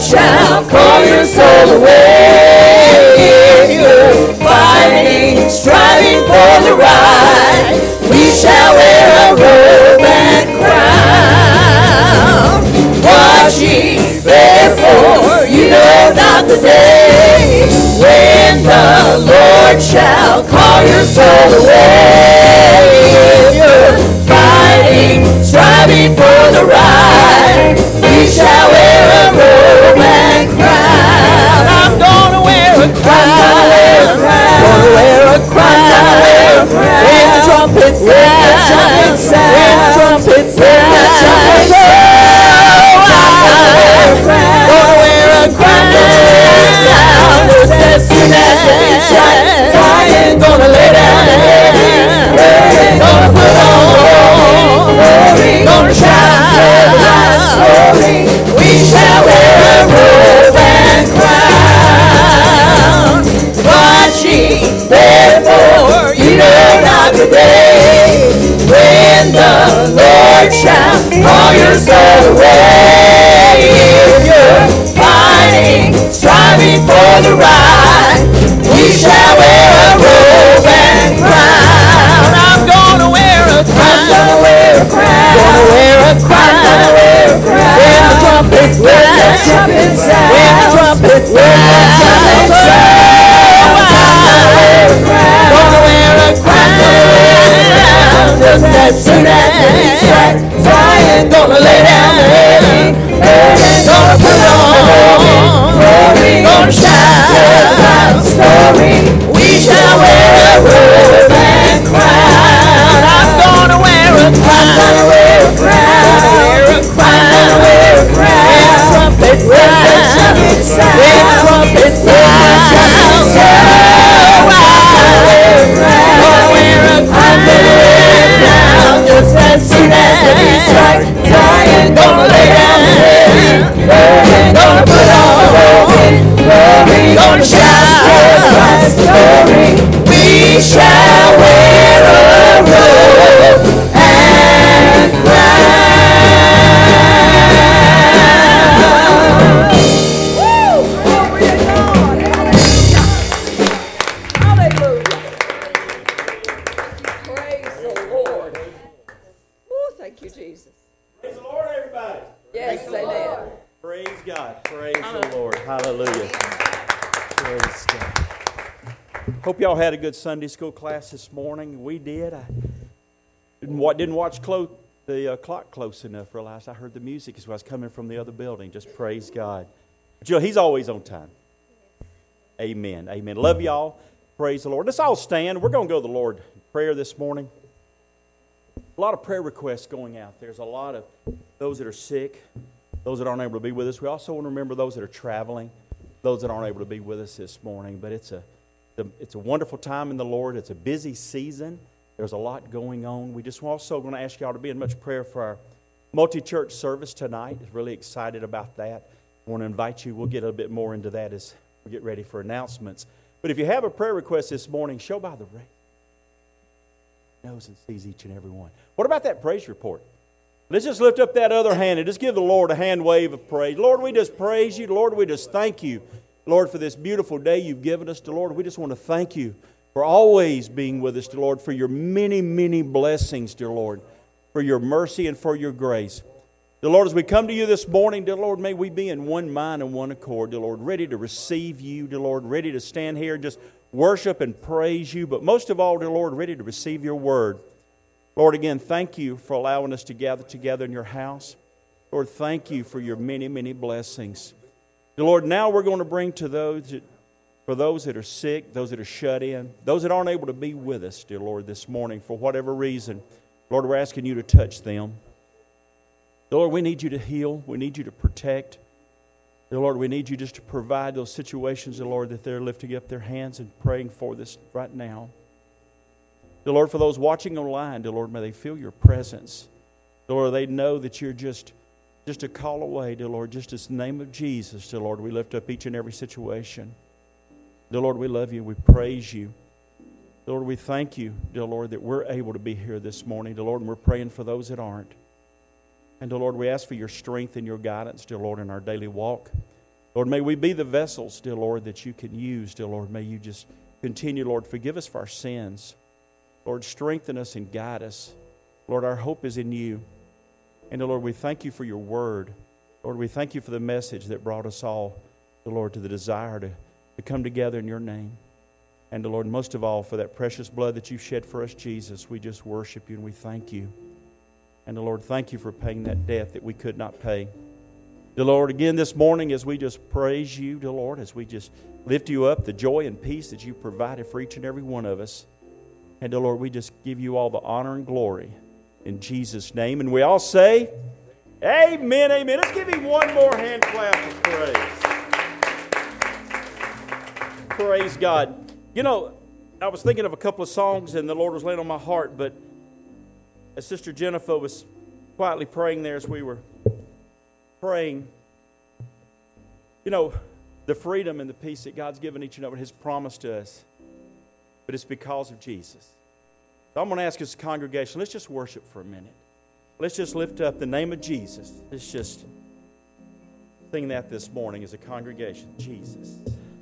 shall call your soul away. If you're fighting, striving for the right, we shall wear a robe and crown. Watching, therefore, you know not the day when the Lord shall call your soul away. If you're fighting, striving for the right, we shall wear a robe and crown. I'm gonna wear a crown. Gonna wear a crown. When the trumpet sounds, when the trumpet sounds, when the trumpet sounds, gonna wear a crown. Just as soon as the beat strikes, Zion gonna lay down the heavy, gonna put on glory, gonna shout glory. We shall wear a robe and crown. Watching, therefore, you know not the day when the Lord shall call your soul away. If you're fighting, striving for the right, we shall wear a robe and crown. I'm gonna wear a crown. I'm gonna wear a crown. Gonna wear a crown. I'm gonna wear a crown. When the trumpet sounds, when the trumpet sounds, when the trumpet sounds, when the trumpet sounds, gonna wear a crown. Just as soon as the beat strikes, Zion gonna lay down the heavy, gonna put on glory, gonna shout story. We shall wear a robe and crown. I'm gonna wear a crown. I'm gonna wear a crown. I'm gonna wear a crown. I'm gonna wear a crown. When the trumpet sounds, when the trumpet sounds, when the trumpet sounds, gonna wear a crown. Gonna wear a crown. I'm gonna wear a crown. Just as soon as the beat strikes, Zion gonna lay down the heavy, gonna put on glory, gonna shout story. We shall wear a robe and crown. Glory to God. Hallelujah. Praise the Lord. Oh, thank you, Jesus. Praise the Lord, everybody. Yes, amen. Praise God. Praise the Lord. Hallelujah. Praise God. Hope y'all had a good Sunday school class this morning. We did. I didn't watch the clock close enough. Realized I heard the music as I was coming from the other building. Just praise God. But you know, He's always on time. Amen. Amen. Love y'all. Praise the Lord. Let's all stand. We're going to go to the Lord in prayer this morning. A lot of prayer requests going out. There's a lot of those that are sick, those that aren't able to be with us. We also want to remember those that are traveling, those that aren't able to be with us this morning. But it's a wonderful time in the Lord. It's a busy season. There's a lot going on. We just also going to ask y'all to be in much prayer for our multi-church service tonight. Really excited about that. I want to invite you. We'll get a bit more into that as we get ready for announcements. But if you have a prayer request this morning, show by the ring. Knows and sees each and every one. What about that praise report? Let's just lift up that other hand and just give the Lord a hand wave of praise. Lord, we just praise you. Lord, we just thank you, Lord, for this beautiful day you've given us. Lord, we just want to thank you for always being with us, dear Lord, for your many, many blessings, dear Lord, for your mercy and for your grace. Dear Lord, as we come to you this morning, dear Lord, may we be in one mind and one accord, dear Lord, ready to receive you, dear Lord, ready to stand here and just worship and praise you, but most of all, dear Lord, ready to receive your word. Lord, again, thank you for allowing us to gather together in your house. Lord, thank you for your many, many blessings. Dear Lord, now we're going to bring to for those that are sick, those that are shut in, those that aren't able to be with us, dear Lord, this morning for whatever reason. Lord, we're asking you to touch them. Lord, we need you to heal. We need you to protect. Dear Lord, we need you just to provide those situations, dear Lord, that they're lifting up their hands and praying for this right now. Dear Lord, for those watching online, dear Lord, may they feel your presence. Dear Lord, they know that you're just a call away, dear Lord, just in the name of Jesus, dear Lord, we lift up each and every situation. Dear Lord, we love you. We praise you. Dear Lord, we thank you, dear Lord, that we're able to be here this morning, dear Lord, and we're praying for those that aren't. And, dear Lord, we ask for your strength and your guidance, dear Lord, in our daily walk. Lord, may we be the vessels, dear Lord, that you can use, dear Lord. May you just continue, Lord, forgive us for our sins. Lord, strengthen us and guide us. Lord, our hope is in you. And, dear Lord, we thank you for your word. Lord, we thank you for the message that brought us all, dear Lord, to the desire to come together in your name. And, dear Lord, most of all, for that precious blood that you shed for us, Jesus, we just worship you and we thank you. And, dear Lord, thank you for paying that debt that we could not pay. Dear Lord, again this morning as we just praise you, dear Lord, as we just lift you up, the joy and peace that you provided for each and every one of us. And, dear Lord, we just give you all the honor and glory in Jesus' name. And we all say, amen, amen. Let's give him one more hand clap of praise. Praise God. You know, I was thinking of a couple of songs and the Lord was laying on my heart, but as Sister Jennifer was quietly praying there as we were praying, you know, the freedom and the peace that God's given each and every, His promise to us, but it's because of Jesus. So I'm going to ask us, congregation, let's just worship for a minute. Let's just lift up the name of Jesus. Let's just sing that this morning as a congregation. Jesus.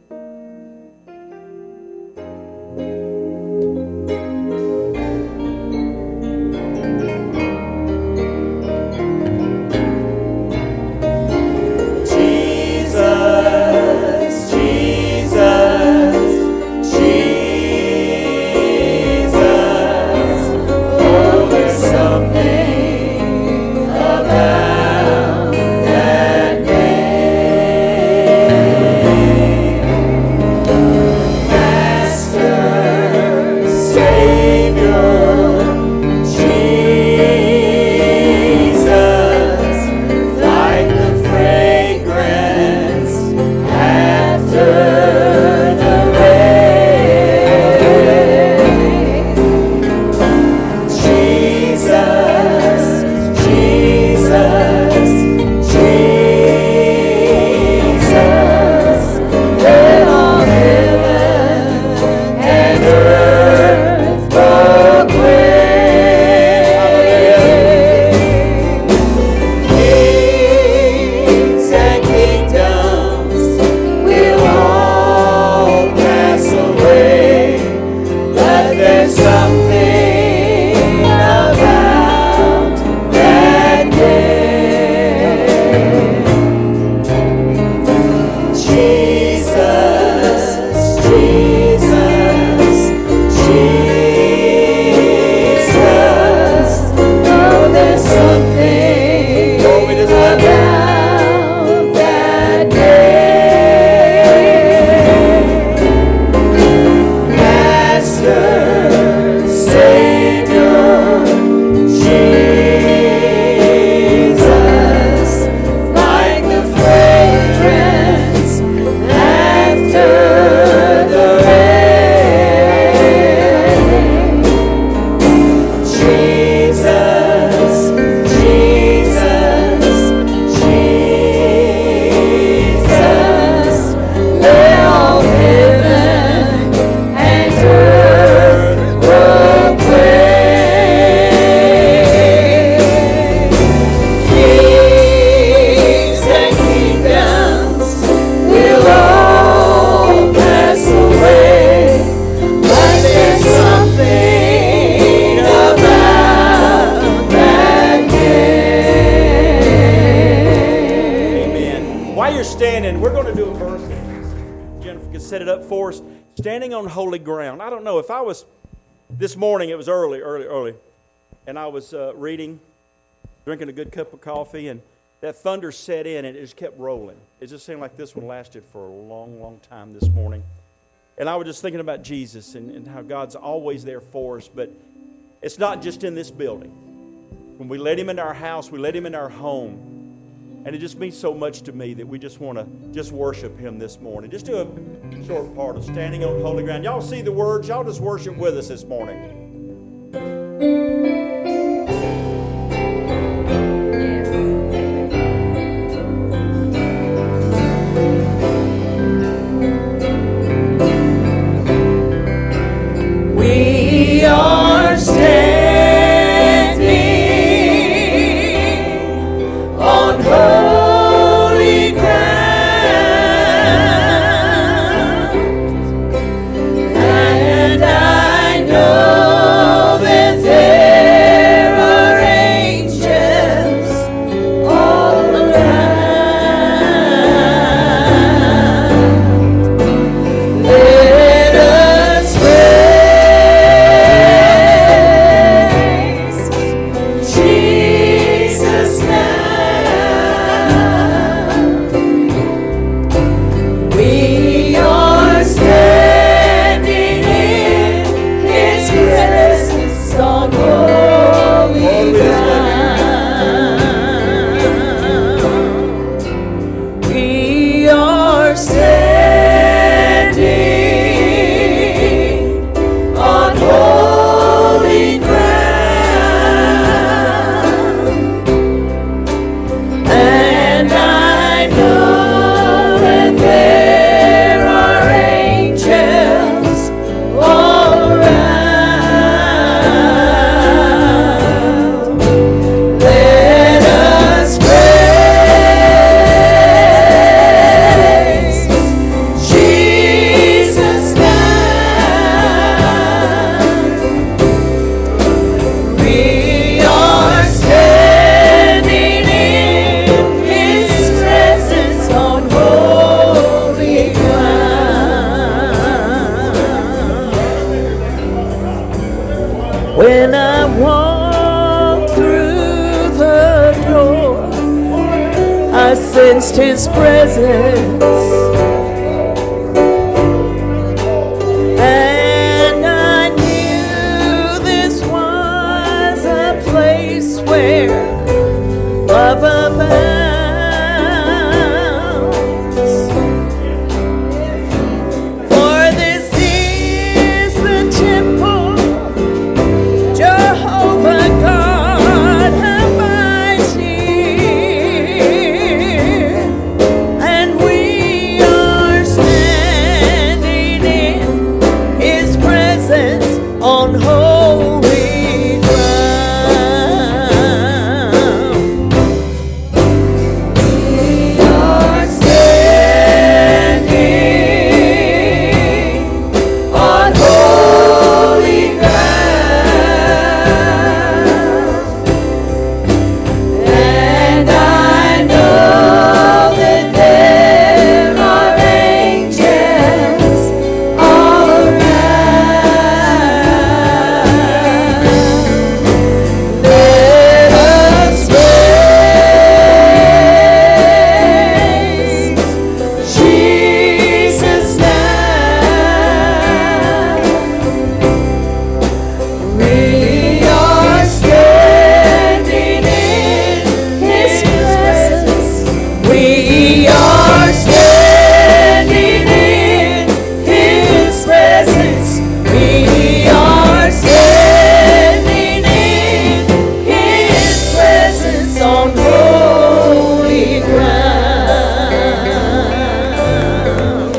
Standing on holy ground. I don't know, if I was, this morning, it was early, and I was reading, drinking a good cup of coffee, and that thunder set in, and it just kept rolling. It just seemed like this one lasted for a long, long time this morning. And I was just thinking about Jesus and how God's always there for us, but it's not just in this building. When we let Him into our house, we let Him into our home. And it just means so much to me that we just want to just worship Him this morning. Just do a short part of Standing on Holy Ground. Y'all see the words? Y'all just worship with us this morning. We are standing on holy ground. sensed His presence, and I knew this was a place where love abounds. For this is the temple, Jehovah God Almighty, and we are standing in His presence on holy ground. We are standing on holy ground, and I know that there are angels all around. Let us praise Jesus now. We are standing in His presence. We are standing in His presence. We are standing in His presence on holy ground.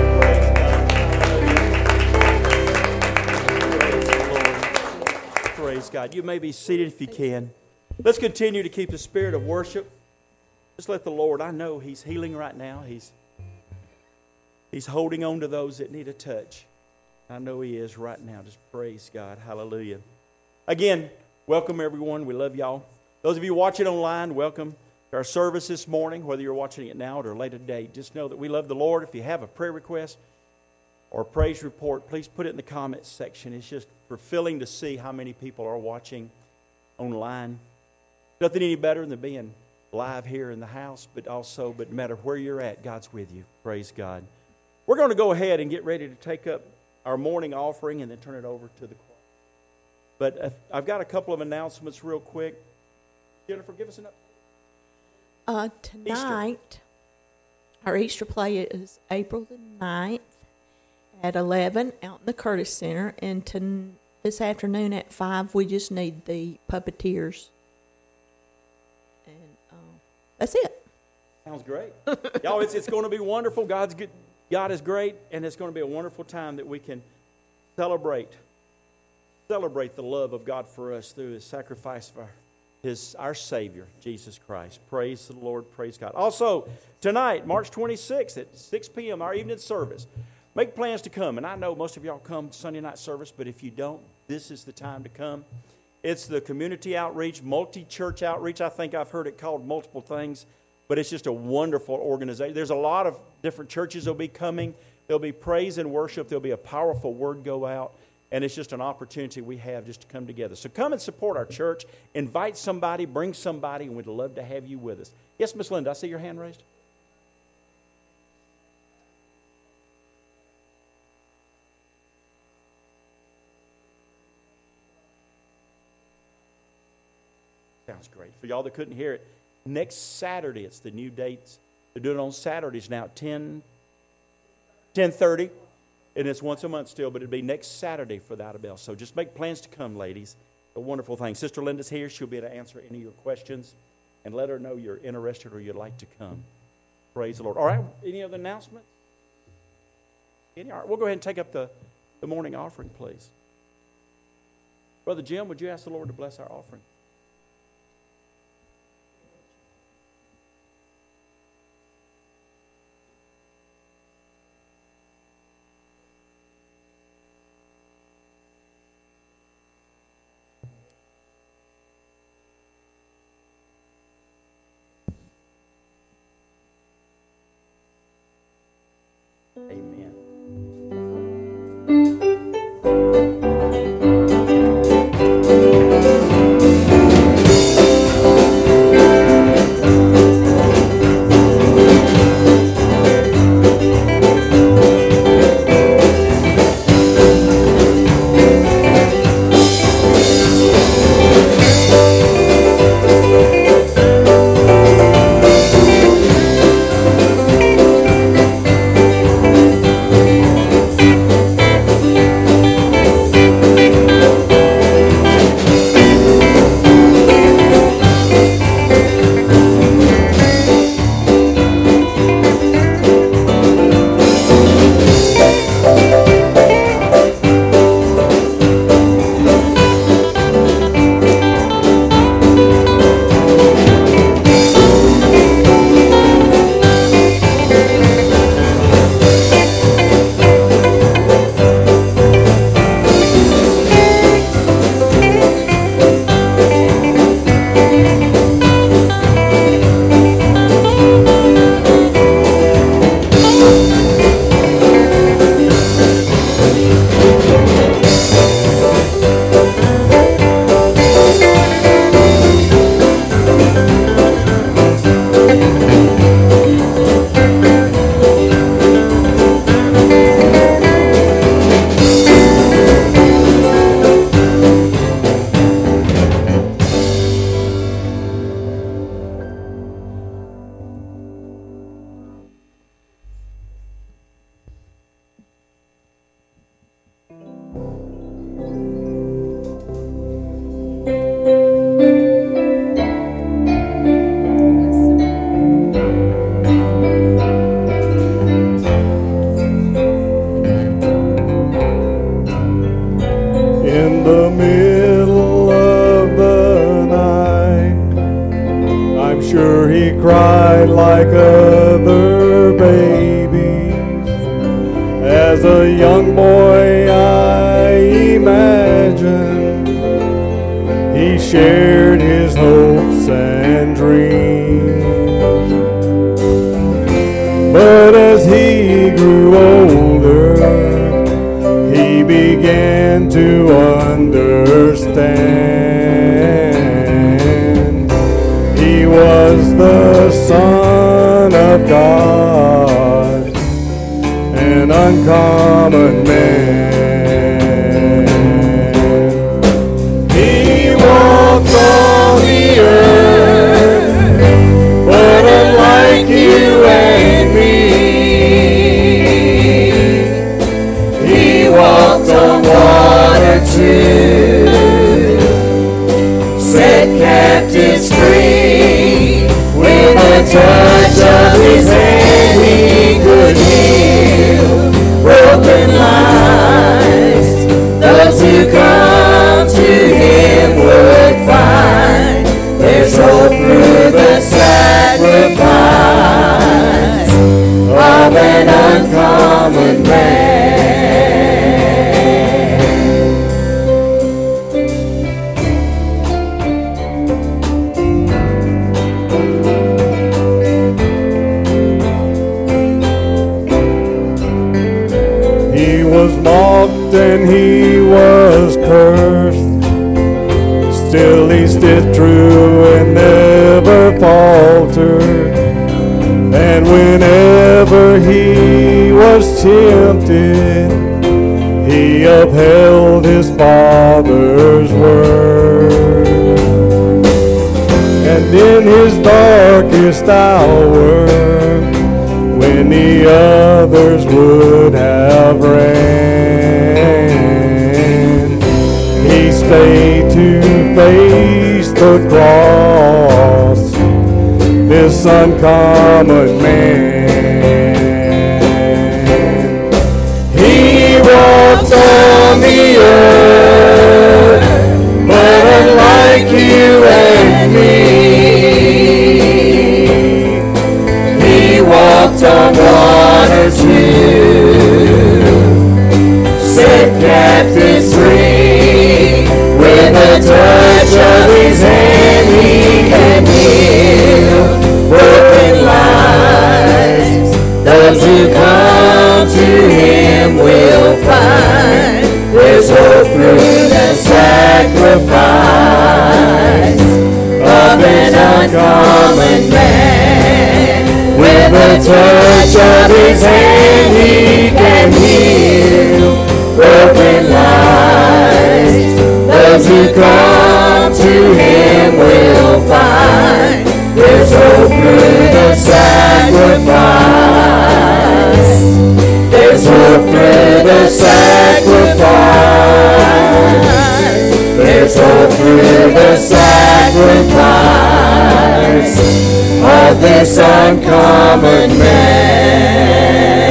Praise God. You may be seated if you can. Let's continue to keep the spirit of worship. Just let the Lord, I know He's healing right now. He's holding on to those that need a touch. I know He is right now. Just praise God. Hallelujah. Again, welcome everyone. We love y'all. Those of you watching online, welcome to our service this morning, whether you're watching it now or later today. Just know that we love the Lord. If you have a prayer request or a praise report, please put it in the comments section. It's just fulfilling to see how many people are watching online. Nothing any better than being live here in the house, but no matter where you're at, God's with you. Praise God. We're going to go ahead and get ready to take up our morning offering and then turn it over to the choir. But I've got a couple of announcements real quick. Jennifer, give us an update. Tonight, our Easter play is April the 9th at 11 out in the Curtis Center. And this afternoon at 5, we just need the puppeteers. And that's it. Sounds great. Y'all, it's going to be wonderful. God's good. God is great, and it's going to be a wonderful time that we can celebrate the love of God for us through His sacrifice of our Savior, Jesus Christ. Praise the Lord. Praise God. Also, tonight, March 26th at 6 p.m., our evening service. Make plans to come. And I know most of y'all come Sunday night service, but if you don't, this is the time to come. It's the community outreach, multi-church outreach. I think I've heard it called multiple things, but it's just a wonderful organization. There's a lot of different churches that will be coming. There'll be praise and worship. There'll be a powerful word go out. And it's just an opportunity we have just to come together. So come and support our church. Invite somebody, bring somebody, and we'd love to have you with us. Yes, Miss Linda, I see your hand raised. Sounds great. For y'all that couldn't hear it, next Saturday, it's the new dates. They're doing it on Saturdays now at 10:30. And it's once a month still, but it'll be next Saturday for the Outer Bell. So just make plans to come, ladies. A wonderful thing. Sister Linda's here. She'll be able to answer any of your questions. And let her know you're interested or you'd like to come. Praise the Lord. All right, any other announcements? All right, we'll go ahead and take up the morning offering, please. Brother Jim, would you ask the Lord to bless our offering? Amen. like other babies. As a young boy I imagine he shared his hopes and dreams. But as he grew older, he began to understand. He was the Son of God, an uncommon man. He walked on the earth, but unlike you and me, he walked on water too, set captives free. With a touch of his hand he could heal broken lives. Those who come to him would find there's hope through the sacrifice of an uncommon man. He was mocked and he was cursed, still he stood true and never faltered. And whenever he was tempted, he upheld his Father's word. And in his darkest hour, when the others would have ran, he stayed to face the cross, this uncommon man. He walked on the earth, but unlike you and me, he walked on water too, set captives free. With a touch of his hand he can heal broken lives. Those who come to him will find there's hope through the sacrifice of an uncommon man. With a touch of his hand he can heal broken lives. Those who come to him will find there's hope through the sacrifice. There's hope through the sacrifice. There's hope through the sacrifice of this uncommon man.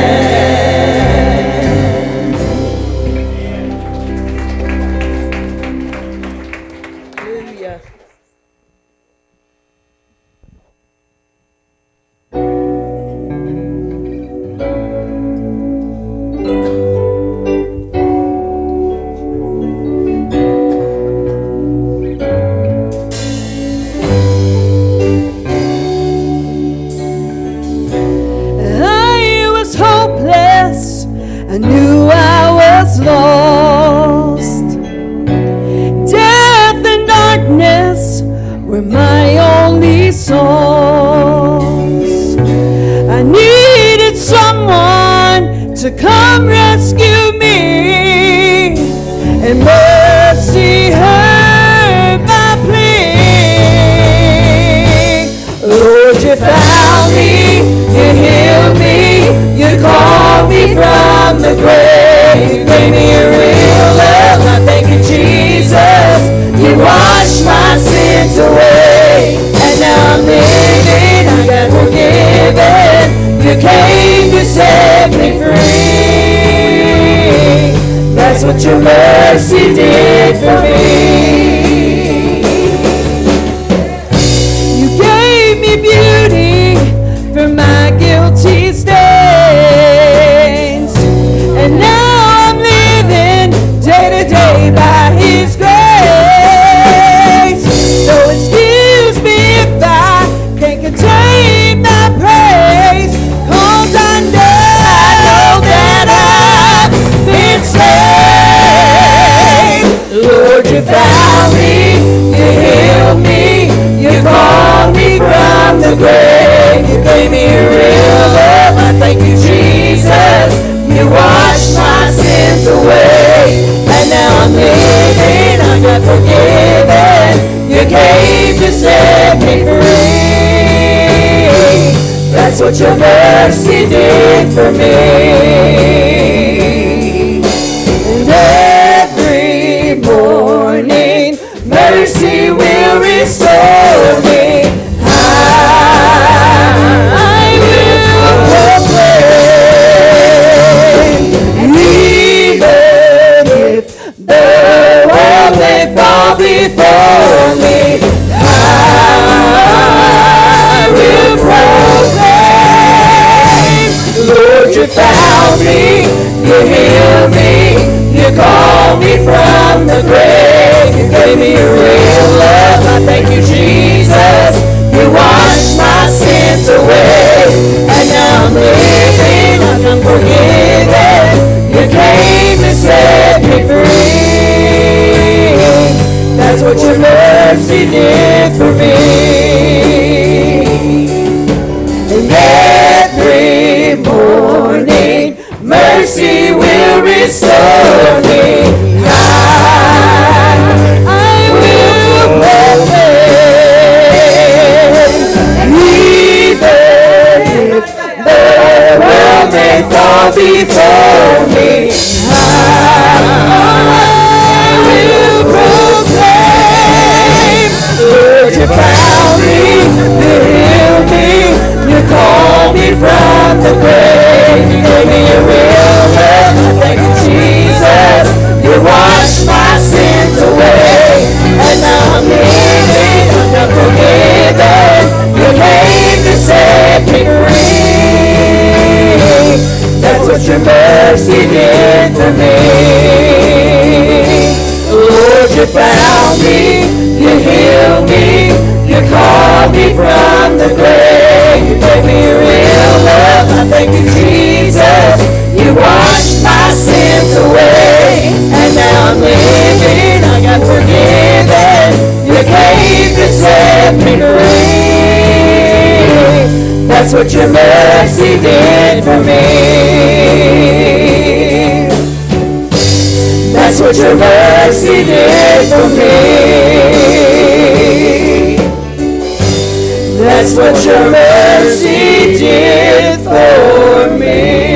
Hallelujah. I was hopeless, I knew I was lost. Death and darkness were my only songs. I needed someone to come rescue me, and mercy heard my plea. Lord, you found me, you healed me, you called me from the grave. You gave me a real love, I thank you, Jesus. You washed my sins away, and now I'm living, I got forgiven. You came to set me free. That's what your mercy did for me. You gave me beauty for what your mercy did for me. And every morning, mercy will restore me. I will proclaim, even if the world may fall before me, I will proclaim. Lord, you found me, you healed me, you called me from the grave, you gave me a real love. I thank you, Jesus. You washed my sins away, and now I'm living like I'm forgiven. You came to set me free. That's what your mercy did for me. And every morning, mercy will restore me. I will proclaim, even if the world may fall before me, I will proclaim. Lord, you found me, you healed me, you called me from the grave, you gave me a real love. I thank you, Jesus. You washed my sins away, and now I'm living, I'm forgiven. You came to set me free. That's what your mercy did for me. Lord, you found me, you healed me, you called me from the grave, you gave me real love. I thank you, Jesus. You washed my sins away, and now I'm living, I got forgiven. You came to set me free. That's what your mercy did for me. That's what your mercy did for me. That's what your mercy did for me.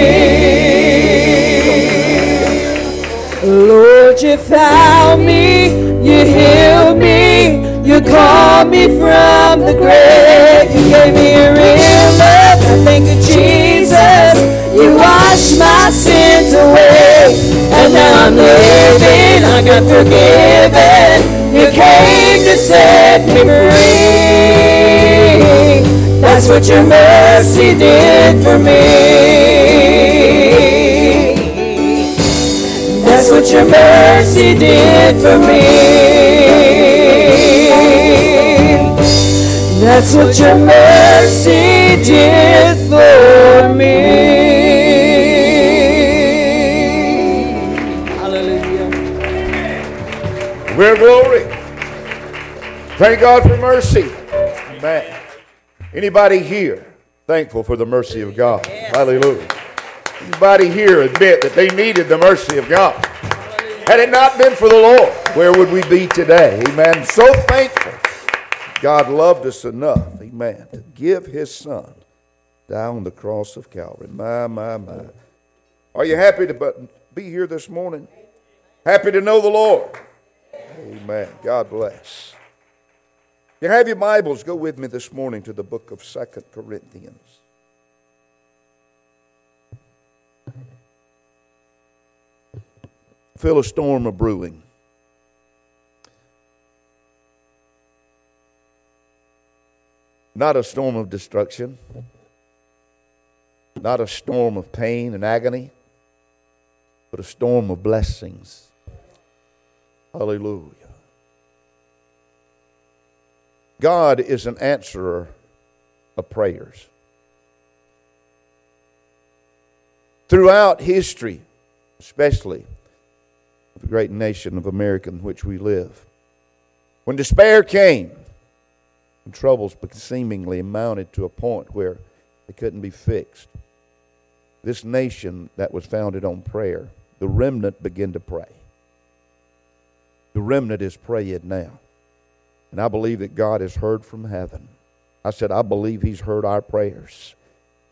Lord, you found me, you healed me, you called me from the grave, you gave me a real love. I thank you, Jesus. You washed my sins away, and now I'm living, I got forgiven. You came to set me free. That's what your mercy did for me. That's what your mercy did for me. That's what your mercy did for me. Hallelujah. Well, glory. Thank God for mercy. Amen. Anybody here thankful for the mercy of God? Yes. Hallelujah. Anybody here admit that they needed the mercy of God? Hallelujah. Had it not been for the Lord, where would we be today? Amen. So thankful. God loved us enough, amen, to give his son down on the cross of Calvary. My. Are you happy to be here this morning? Happy to know the Lord? Amen. God bless. You have your Bibles, go with me this morning to the book of 2 Corinthians. Feel a storm a brewing. Not a storm of destruction, not a storm of pain and agony, but a storm of blessings. Hallelujah. God is an answerer of prayers. Throughout history, especially the great nation of America in which we live, when despair came and troubles seemingly amounted to a point where they couldn't be fixed, this nation that was founded on prayer, the remnant began to pray. The remnant is praying now. And I believe that God has heard from heaven. I said, I believe he's heard our prayers.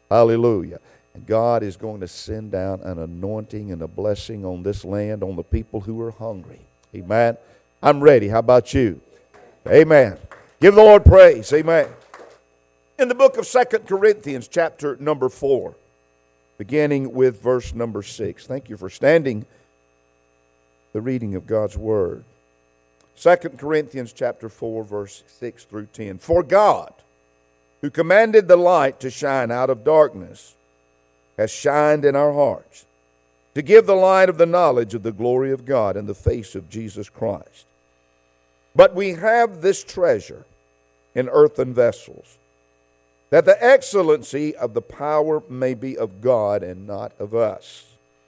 Hallelujah. And God is going to send down an anointing and a blessing on this land, on the people who are hungry. Amen. I'm ready. How about you? Amen. Give the Lord praise. Amen. In the book of 2 Corinthians, chapter number 4, beginning with verse number 6. Thank you for standing the reading of God's Word. 2 Corinthians chapter 4, verse 6 through 10. For God, who commanded the light to shine out of darkness, has shined in our hearts, to give the light of the knowledge of the glory of God in the face of Jesus Christ. But we have this treasure in earthen vessels, that the excellency of the power may be of God and not of us.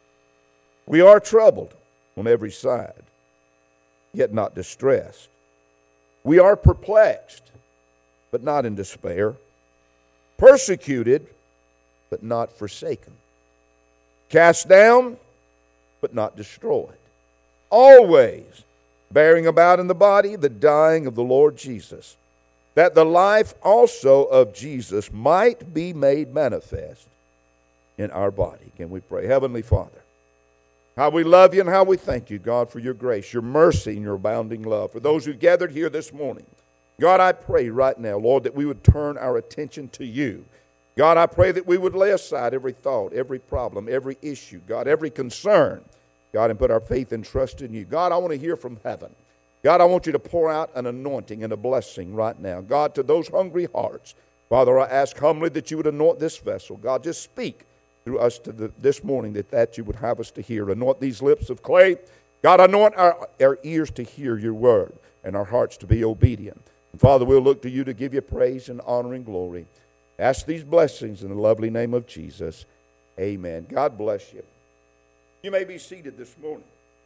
We are troubled on every side, yet not distressed. We are perplexed, but not in despair. Persecuted, but not forsaken. Cast down, but not destroyed. Always bearing about in the body the dying of the Lord Jesus, that the life also of Jesus might be made manifest in our body. Can we pray? Heavenly Father, how we love you and how we thank you, God, for your grace, your mercy, and your abounding love. For those who gathered here this morning, God, I pray right now, Lord, that we would turn our attention to you. God, I pray that we would lay aside every thought, every problem, every issue, God, every concern, God, and put our faith and trust in you. God, I want to hear from heaven. God, I want you to pour out an anointing and a blessing right now. God, to those hungry hearts, Father, I ask humbly that you would anoint this vessel. God, just speak through us this morning that you would have us to hear. Anoint these lips of clay. God, anoint our ears to hear your word and our hearts to be obedient. And Father, we'll look to you to give you praise and honor and glory. Ask these blessings in the lovely name of Jesus. Amen. God bless you. You may be seated this morning.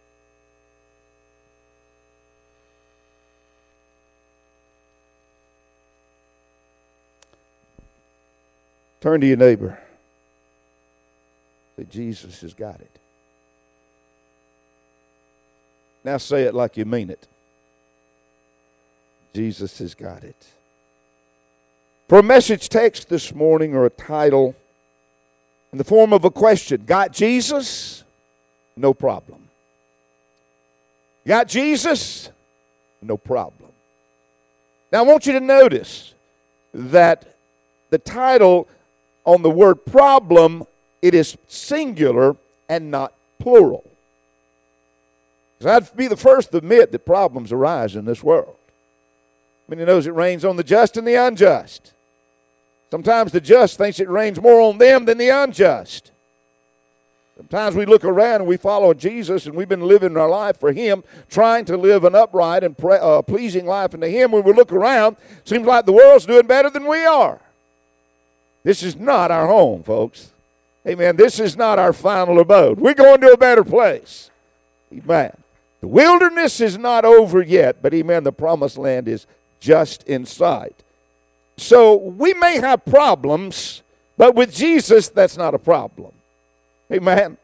Turn to your neighbor. Say, Jesus has got it. Now say it like you mean it. Jesus has got it. For a message text this morning, or a title in the form of a question, got Jesus? No problem. Got Jesus? No problem. Now I want you to notice that the title on the word problem, it is singular and not plural. Because I'd be the first to admit that problems arise in this world. Many knows it rains on the just and the unjust. Sometimes the just thinks it rains more on them than the unjust. Sometimes we look around and we follow Jesus and we've been living our life for Him, trying to live an upright and pleasing life unto Him. When we look around, it seems like the world's doing better than we are. This is not our home, folks. Amen. This is not our final abode. We're going to a better place. Amen. The wilderness is not over yet, but amen, the promised land is just in sight. So we may have problems, but with Jesus, that's not a problem. Amen.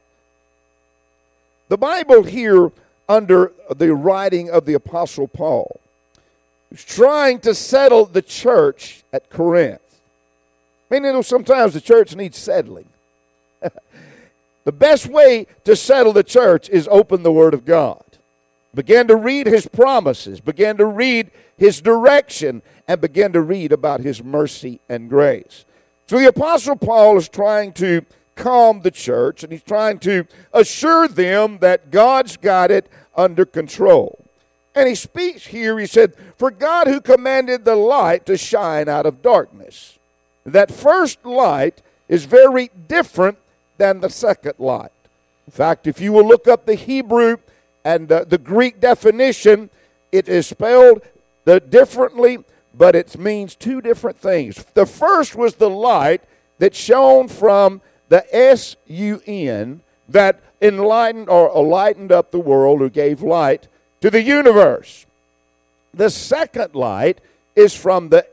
The Bible here, under the writing of the Apostle Paul, is trying to settle the church at Corinth. I mean, you know, sometimes the church needs settling. The best way to settle the church is open the Word of God. Begin to read His promises. Begin to read His direction. And begin to read about His mercy and grace. So the Apostle Paul is trying to calm the church. And he's trying to assure them that God's got it under control. And he speaks here, he said, for God who commanded the light to shine out of darkness. That first light is very different than the second light. In fact, if you will look up the Hebrew and the Greek definition, it is spelled differently, but it means two different things. The first was the light that shone from the sun that enlightened or lightened up the world, or gave light to the universe. The second light is from the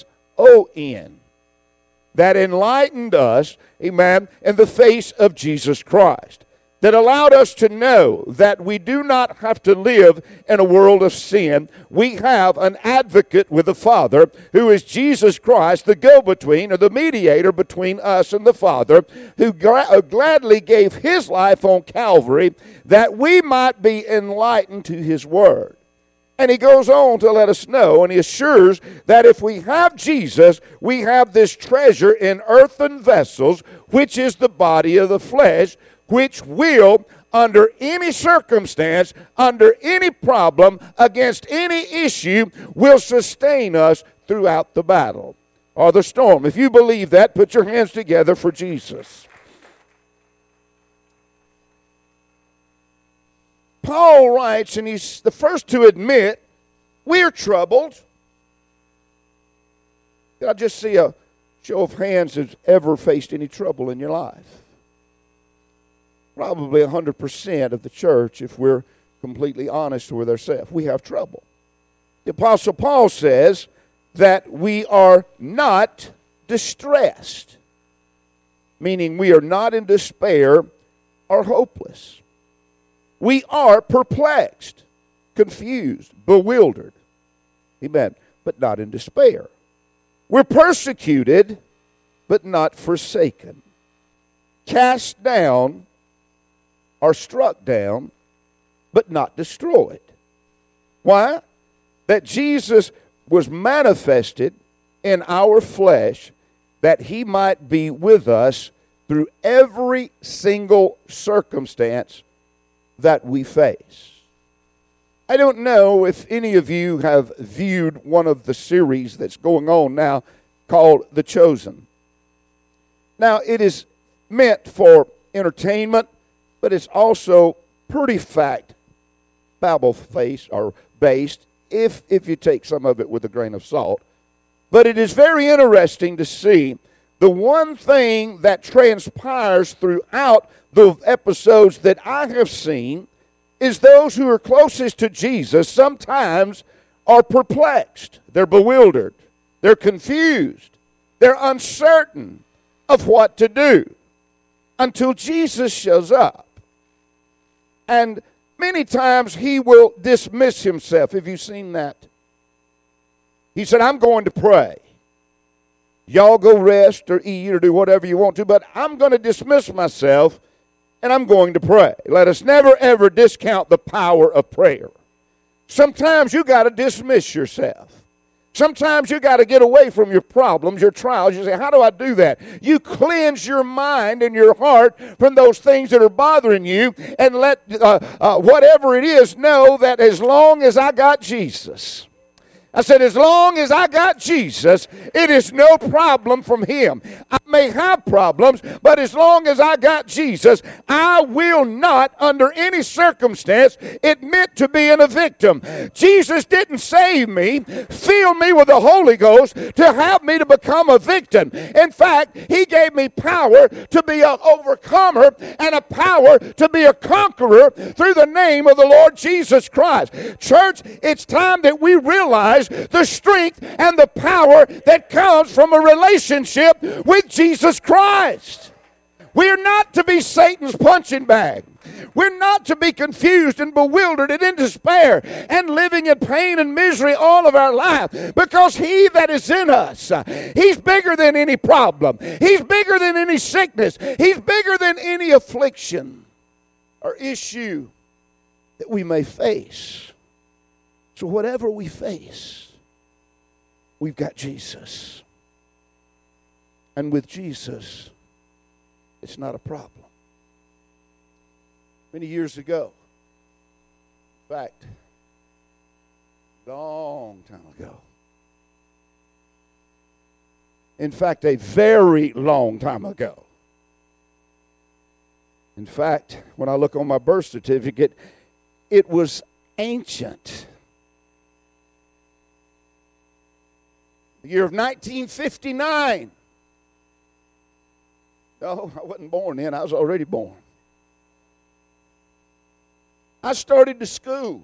son that enlightened us, amen, in the face of Jesus Christ. that allowed us to know that we do not have to live in a world of sin. We have an advocate with the Father, who is Jesus Christ, the go-between or the mediator between us and the Father, who gladly gave his life on Calvary that we might be enlightened to his word. And he goes on to let us know, and he assures that if we have Jesus, we have this treasure in earthen vessels, which is the body of the flesh, which will, under any circumstance, under any problem, against any issue, will sustain us throughout the battle or the storm. If you believe that, put your hands together for Jesus. Paul writes, and he's the first to admit, we're troubled. Did I just see a show of hands that's ever faced any trouble in your life? Probably 100% of the church, if we're completely honest with ourselves. We have trouble. The Apostle Paul says that we are not distressed, meaning we are not in despair or hopeless. We are perplexed, confused, bewildered. Amen. But not in despair. We're persecuted, but not forsaken. Cast down, are struck down, but not destroyed. Why? That Jesus was manifested in our flesh, that he might be with us through every single circumstance that we face. I don't know if any of you have viewed one of the series that's going on now called The Chosen. Now, it is meant for entertainment, but it's also pretty Bible-based or based, if you take some of it with a grain of salt. But it is very interesting to see the one thing that transpires throughout the episodes that I have seen is those who are closest to Jesus sometimes are perplexed. They're bewildered. They're confused. They're uncertain of what to do until Jesus shows up. And many times he will dismiss himself. Have you seen that? He said, I'm going to pray. Y'all go rest or eat or do whatever you want to, but I'm going to dismiss myself and I'm going to pray. Let us never, ever discount the power of prayer. Sometimes you got to dismiss yourself. Sometimes you got to get away from your problems, your trials. You say, how do I do that? You cleanse your mind and your heart from those things that are bothering you and let whatever it is know that as long as I got Jesus, I said, as long as I got Jesus, it is no problem from him. I may have problems, but as long as I got Jesus, I will not, under any circumstance, admit to being a victim. Jesus didn't save me, fill me with the Holy Ghost to help me to become a victim. In fact, he gave me power to be an overcomer and a power to be a conqueror through the name of the Lord Jesus Christ. Church, it's time that we realize the strength and the power that comes from a relationship with Jesus Christ. We are not to be Satan's punching bag. We're not to be confused and bewildered and in despair and living in pain and misery all of our life, because he that is in us, he's bigger than any problem. He's bigger than any sickness. He's bigger than any affliction or issue that we may face. So whatever we face, we've got Jesus. And with Jesus, it's not a problem. Many years ago, in fact, long time ago, in fact, a very long time ago. In fact, when I look on my birth certificate, it was ancient. The year of 1959. No, I wasn't born then. I was already born. I started to school.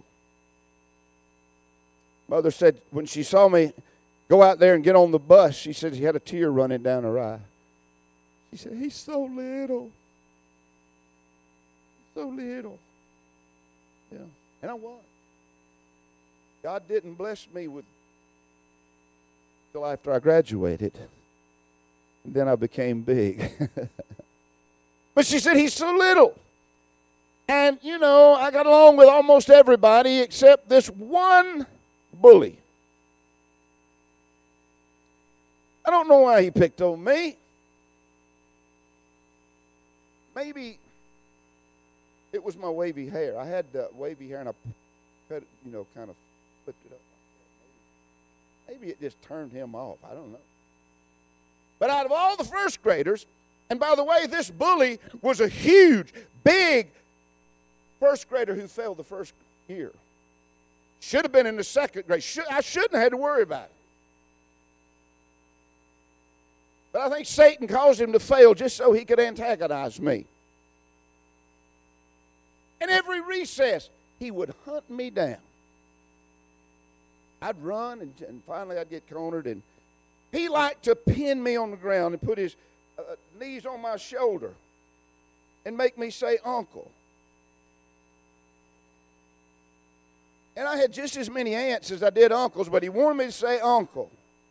Mother said when she saw me go out there and get on the bus, she said she had a tear running down her eye. She said, he's so little. so little. Yeah, and I was. God didn't bless me with till after I graduated. And then I became big. But she said, he's so little. And, you know, I got along with almost everybody except this one bully. I don't know why he picked on me. Maybe it was my wavy hair. I had wavy hair and I cut it, you know, kind of flipped it up. Maybe it just turned him off. I don't know. But out of all the first graders, and by the way, this bully was a huge, big first grader who failed the first year. Should have been in the second grade. I shouldn't have had to worry about it. But I think Satan caused him to fail just so he could antagonize me. And every recess, he would hunt me down. I'd run, and finally I'd get cornered, and he liked to pin me on the ground and put his knees on my shoulder and make me say, uncle. And I had just as many aunts as I did uncles, but he wanted me to say uncle.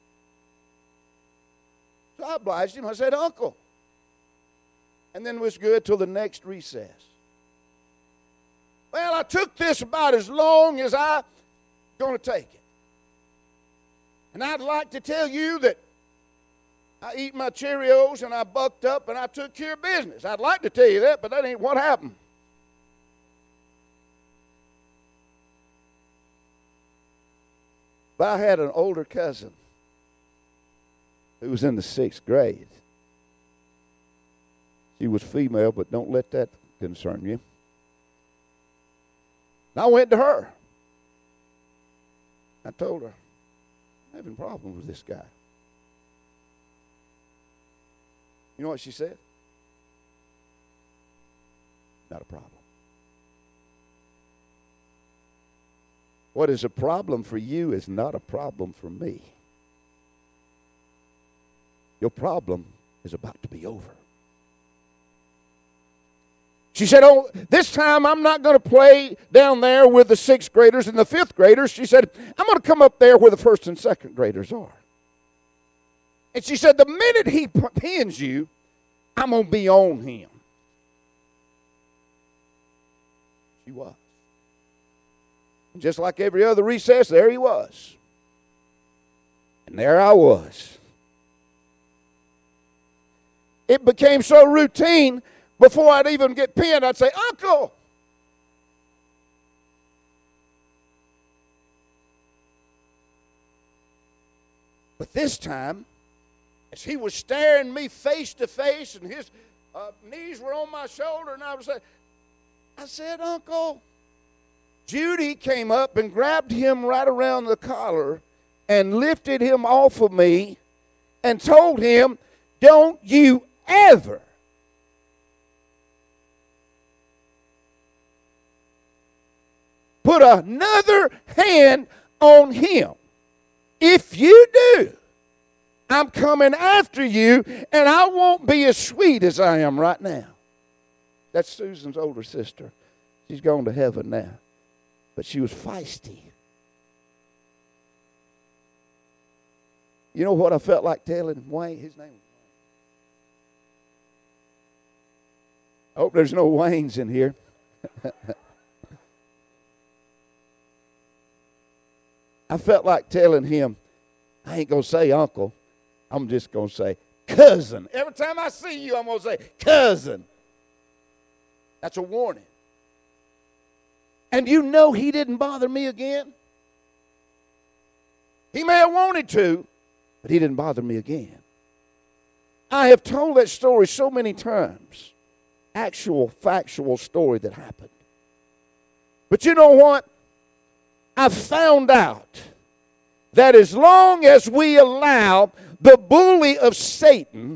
So I obliged him. I said, uncle. And then it was good till the next recess. Well, I took this about as long as I'm going to take it. And I'd like to tell you that I eat my Cheerios and I bucked up and I took care of business. I'd like to tell you that, but that ain't what happened. But I had an older cousin who was in the 6th grade. She was female, but don't let that concern you. And I went to her. I told her, I'm having problems with this guy. You know what she said? Not a problem. What is a problem for you is not a problem for me. Your problem is about to be over. She said, oh, this time I'm not going to play down there with the 6th graders and the 5th graders. She said, I'm going to come up there where the 1st and 2nd graders are. And she said, the minute he pins you, I'm going to be on him. She was. And just like every other recess, there he was. And there I was. It became so routine, before I'd even get pinned, I'd say, uncle. But this time, as he was staring me face to face and his knees were on my shoulder, and I said, uncle. Judy came up and grabbed him right around the collar and lifted him off of me and told him, don't you ever put another hand on him. If you do, I'm coming after you, and I won't be as sweet as I am right now. That's Susan's older sister. She's gone to heaven now. But she was feisty. You know what I felt like telling Wayne? His name was Wayne. I hope there's no Waynes in here. I felt like telling him, I ain't going to say uncle. I'm just going to say cousin. Every time I see you, I'm going to say cousin. That's a warning. And you know he didn't bother me again. He may have wanted to, but he didn't bother me again. I have told that story so many times. Actual, factual story that happened. But you know what? I found out that as long as we allow the bully of Satan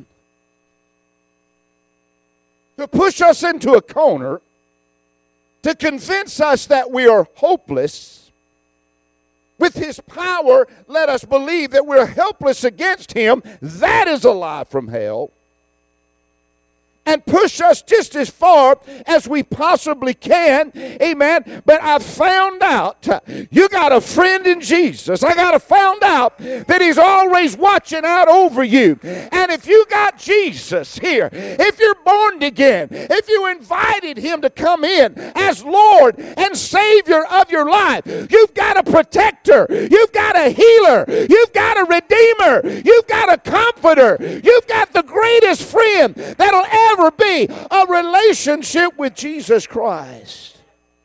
to push us into a corner, to convince us that we are hopeless, with his power, let us believe that we're helpless against him, that is a lie from hell. and push us just as far as we possibly can. Amen. But I found out you got a friend in Jesus. I got to found out that he's always watching out over you. And if you got Jesus here, if you're born again, if you invited him to come in as Lord and Savior of your life, you've got a protector, you've got a healer, you've got a redeemer, you've got a comforter, you've got the greatest friend that'll ever be, a relationship with Jesus Christ.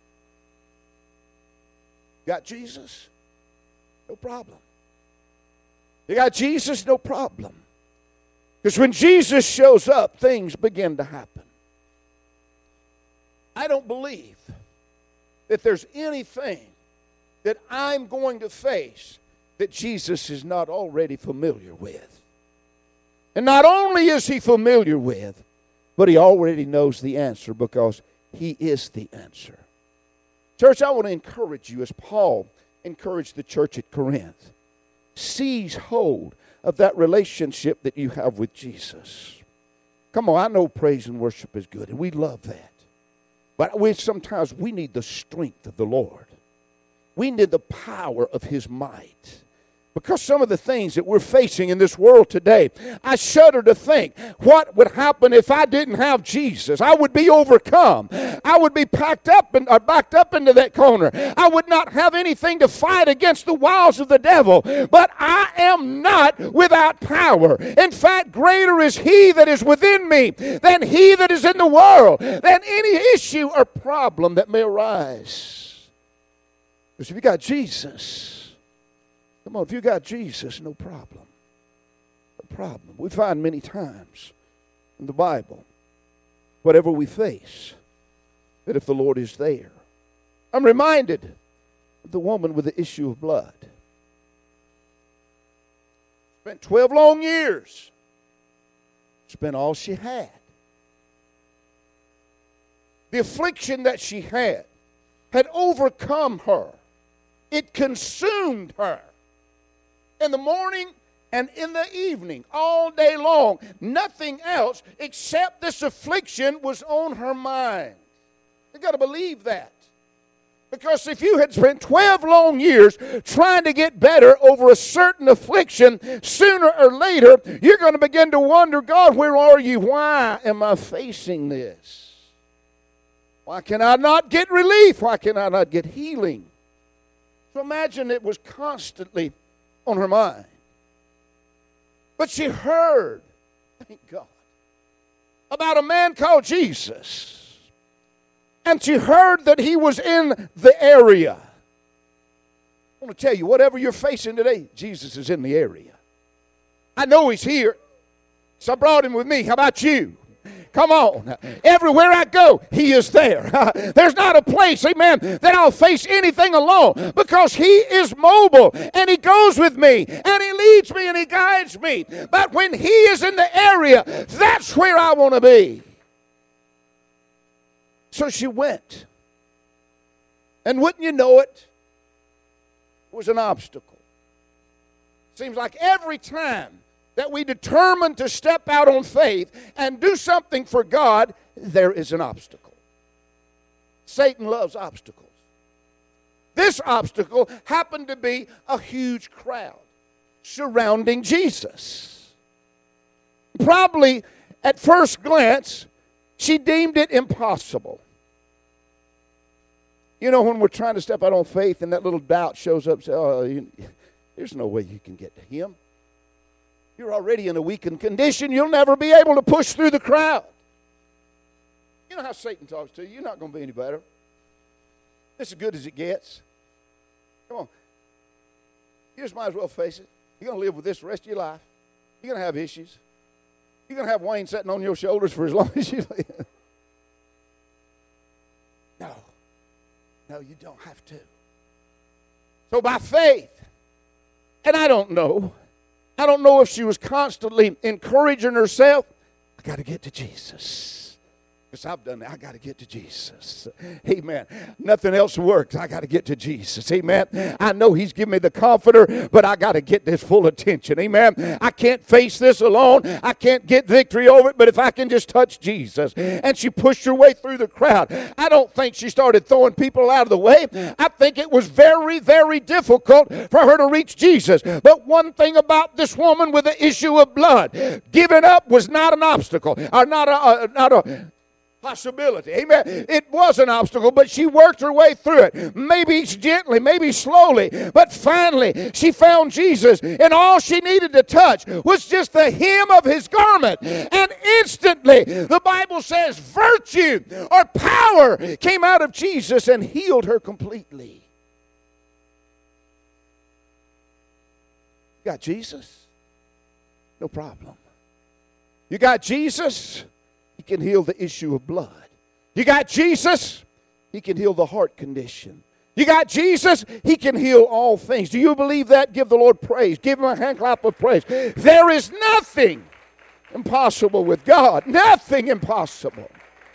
Got Jesus? No problem. You got Jesus? No problem. Because when Jesus shows up, things begin to happen. I don't believe that there's anything that I'm going to face that Jesus is not already familiar with. And not only is he familiar with, but he already knows the answer because he is the answer. Church, I want to encourage you as Paul encouraged the church at Corinth. Seize hold of that relationship that you have with Jesus. Come on, I know praise and worship is good, and we love that. But sometimes we need the strength of the Lord. We need the power of his might. Because some of the things that we're facing in this world today, I shudder to think what would happen if I didn't have Jesus. I would be overcome. I would be backed up into that corner. I would not have anything to fight against the wiles of the devil. But I am not without power. In fact, greater is he that is within me than he that is in the world, than any issue or problem that may arise. Because if you got Jesus, come on, if you got Jesus, no problem. No problem. We find many times in the Bible, whatever we face, that if the Lord is there. I'm reminded of the woman with the issue of blood. Spent 12 long years. Spent all she had. The affliction that she had overcome her. It consumed her. In the morning and in the evening, all day long, nothing else except this affliction was on her mind. You've got to believe that. Because if you had spent 12 long years trying to get better over a certain affliction, sooner or later, you're going to begin to wonder, God, where are you? Why am I facing this? Why can I not get relief? Why can I not get healing? So imagine it was constantly on her mind. But she heard, thank God, about a man called Jesus. And she heard that he was in the area. I want to tell you, whatever you're facing today, Jesus is in the area. I know he's here, so I brought him with me. How about you? Come on. Everywhere I go, he is there. There's not a place, amen, that I'll face anything alone because he is mobile and he goes with me and he leads me and he guides me. But when he is in the area, that's where I want to be. So she went. And wouldn't you know it, it was an obstacle. Seems like every time that we determine to step out on faith and do something for God, there is an obstacle. Satan loves obstacles. This obstacle happened to be a huge crowd surrounding Jesus. Probably at first glance, she deemed it impossible. You know, when we're trying to step out on faith and that little doubt shows up, say, oh, there's no way you can get to him. You're already in a weakened condition. You'll never be able to push through the crowd. You know how Satan talks to you. You're not going to be any better. It's as good as it gets. Come on. You just might as well face it. You're going to live with this the rest of your life. You're going to have issues. You're going to have Wayne sitting on your shoulders for as long as you live. No, you don't have to. So by faith, and I don't know if she was constantly encouraging herself, I got to get to Jesus. Because I've done that. I got to get to Jesus. Amen. Nothing else works. I got to get to Jesus. Amen. I know He's given me the Comforter, but I got to get this full attention. Amen. I can't face this alone. I can't get victory over it, but if I can just touch Jesus. And she pushed her way through the crowd. I don't think she started throwing people out of the way. I think it was very, very difficult for her to reach Jesus. But one thing about this woman with the issue of blood, giving up was not an obstacle, or not a possibility. Amen. It was an obstacle, but she worked her way through it. Maybe gently, maybe slowly, but finally she found Jesus, and all she needed to touch was just the hem of His garment. And instantly, the Bible says, virtue or power came out of Jesus and healed her completely. You got Jesus? No problem. You got Jesus? He can heal the issue of blood. You got Jesus? He can heal the heart condition. You got Jesus? He can heal all things. Do you believe that? Give the Lord praise. Give Him a hand clap of praise. There is nothing impossible with God. Nothing impossible.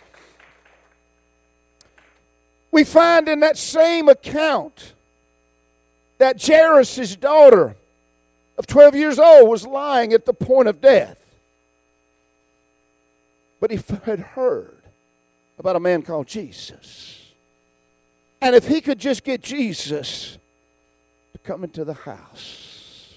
We find in that same account that Jairus' daughter of 12 years old was lying at the point of death. But he had heard about a man called Jesus. And if he could just get Jesus to come into the house.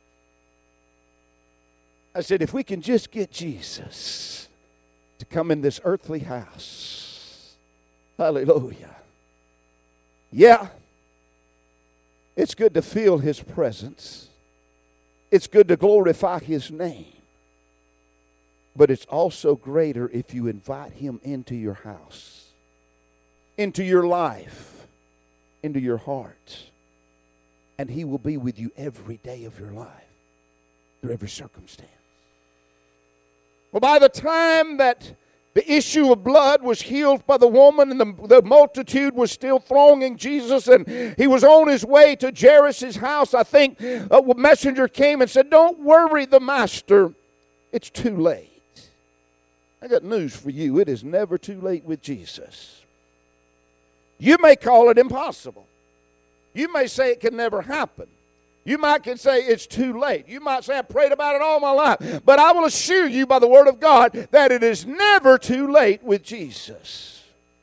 I said, if we can just get Jesus to come in this earthly house. Hallelujah. Yeah. It's good to feel His presence. It's good to glorify His name. But it's also greater if you invite Him into your house, into your life, into your heart. And He will be with you every day of your life, through every circumstance. Well, by the time that the issue of blood was healed by the woman, and the multitude was still thronging Jesus, and he was on his way to Jairus' house, I think a messenger came and said, "Don't worry the master, it's too late." I got news for you. It is never too late with Jesus. You may call it impossible. You may say it can never happen. You might can say it's too late. You might say, I prayed about it all my life. But I will assure you by the Word of God that it is never too late with Jesus.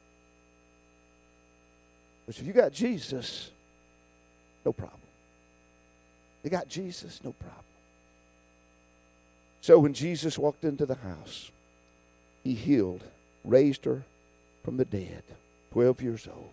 But if you got Jesus, no problem. You got Jesus, no problem. So when Jesus walked into the house, He healed, raised her from the dead, 12 years old.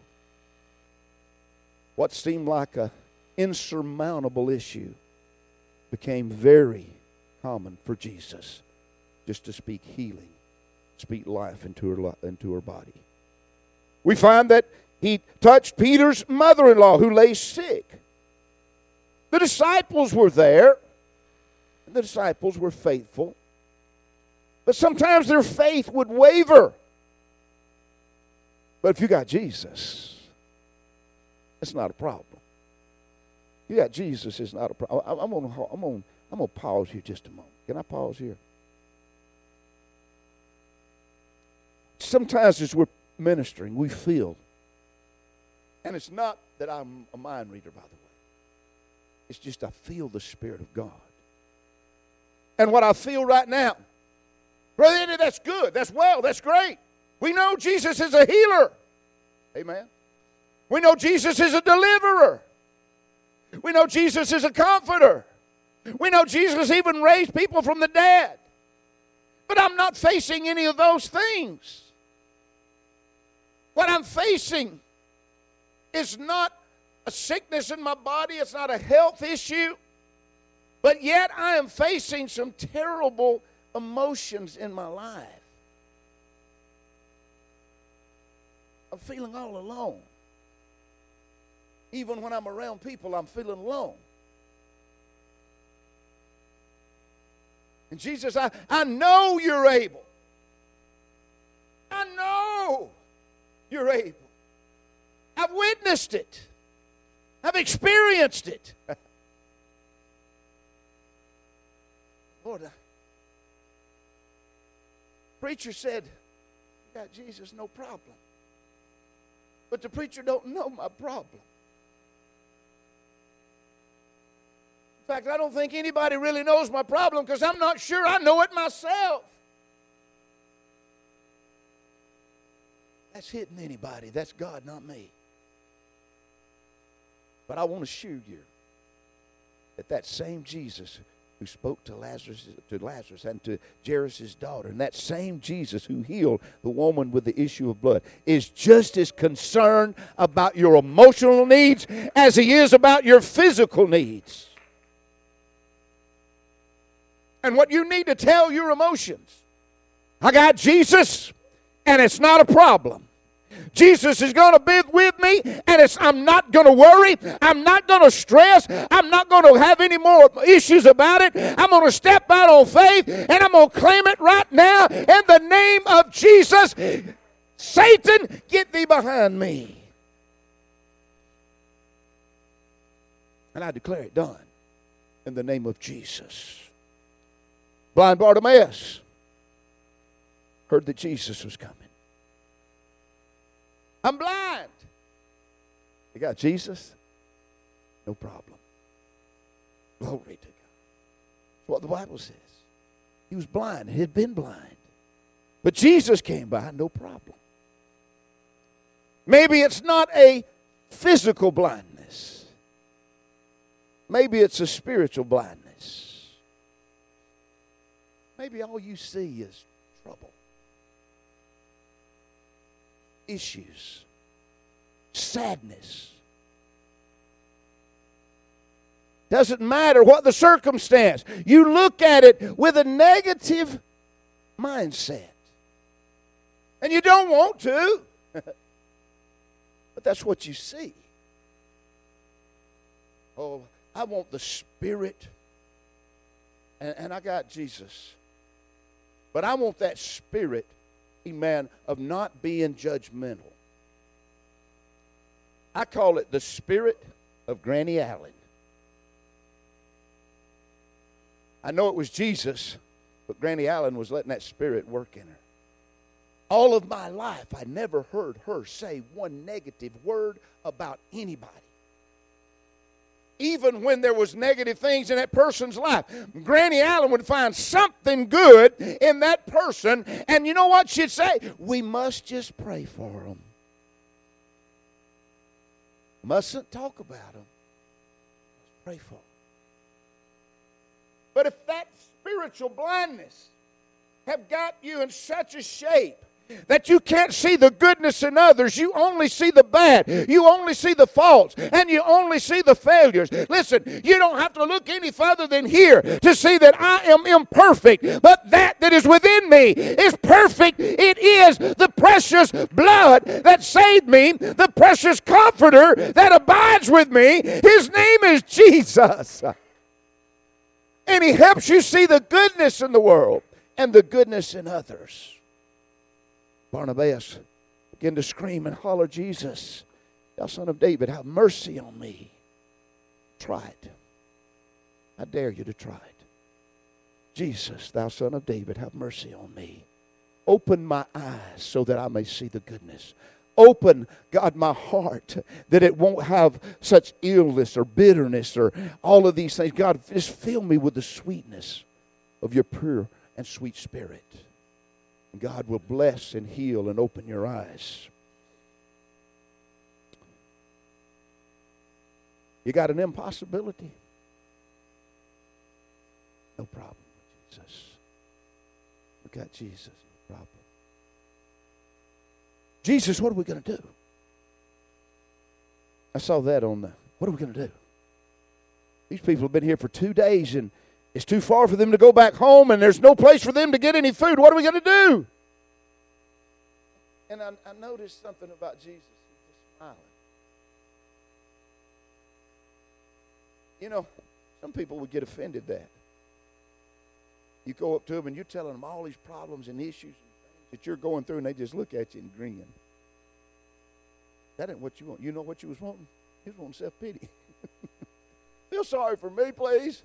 What seemed like an insurmountable issue became very common for Jesus, just to speak healing, speak life into her body. We find that He touched Peter's mother-in-law who lay sick. The disciples were there, and the disciples were faithful. But sometimes their faith would waver. But if you got Jesus, it's not a problem. You got Jesus, it's not a problem. I'm gonna pause here just a moment. Can I pause here? Sometimes as we're ministering, we feel, and it's not that I'm a mind reader, by the way. It's just I feel the Spirit of God. And what I feel right now, Brother Andy, that's good. That's well. That's great. We know Jesus is a healer. Amen. We know Jesus is a deliverer. We know Jesus is a comforter. We know Jesus even raised people from the dead. But I'm not facing any of those things. What I'm facing is not a sickness in my body. It's not a health issue. But yet I am facing some terrible emotions in my life. I'm feeling all alone. Even when I'm around people, I'm feeling alone. And Jesus, I know you're able. I know you're able. I've witnessed it. I've experienced it. Lord, preacher said, got Jesus, no problem. But the preacher don't know my problem. In fact, I don't think anybody really knows my problem because I'm not sure I know it myself. That's hitting anybody. That's God, not me. But I want to assure you that that same Jesus who spoke to Lazarus and to Jairus' daughter, and that same Jesus who healed the woman with the issue of blood, is just as concerned about your emotional needs as he is about your physical needs. And what you need to tell your emotions, I got Jesus, and it's not a problem. Jesus is going to be with me, and I'm not going to worry. I'm not going to stress. I'm not going to have any more issues about it. I'm going to step out on faith, and I'm going to claim it right now in the name of Jesus. Satan, get thee behind me. And I declare it done in the name of Jesus. Blind Bartimaeus heard that Jesus was coming. I'm blind. You got Jesus? No problem. Glory to God. That's what the Bible says. He was blind. He had been blind. But Jesus came by, no problem. Maybe it's not a physical blindness. Maybe it's a spiritual blindness. Maybe all you see is trouble. Issues, sadness. Doesn't matter what the circumstance. You look at it with a negative mindset. And you don't want to. But that's what you see. Oh, I want the Spirit. And I got Jesus. But I want that Spirit, amen, of not being judgmental. I call it the spirit of Granny Allen. I know it was Jesus, but Granny Allen was letting that spirit work in her. All of my life, I never heard her say one negative word about anybody. Even when there was negative things in that person's life, Granny Allen would find something good in that person. And you know what she'd say? We must just pray for them. Mustn't talk about them. Let's pray for them. But if that spiritual blindness have got you in such a shape that you can't see the goodness in others, you only see the bad, you only see the faults, and you only see the failures. Listen, you don't have to look any further than here to see that I am imperfect, but that is within me is perfect. It is the precious blood that saved me, the precious comforter that abides with me. His name is Jesus. And he helps you see the goodness in the world and the goodness in others. Barnabas began to scream and holler, Jesus, thou son of David, have mercy on me. Try it. I dare you to try it. Jesus, thou son of David, have mercy on me. Open my eyes so that I may see the goodness. Open, God, my heart that it won't have such illness or bitterness or all of these things. God, just fill me with the sweetness of your pure and sweet spirit. God will bless and heal and open your eyes. You got an impossibility? No problem with Jesus. We got Jesus, no problem. Jesus, what are we going to do? I saw that on the, what are we going to do? These people have been here for 2 days and it's too far for them to go back home and there's no place for them to get any food. What are we going to do? And I noticed something about Jesus. He's just smiling. You know, some people would get offended that. You go up to them and you're telling them all these problems and issues and things that you're going through and they just look at you and grin. That ain't what you want. You know what you was wanting? You was wanting self-pity. Feel sorry for me, please.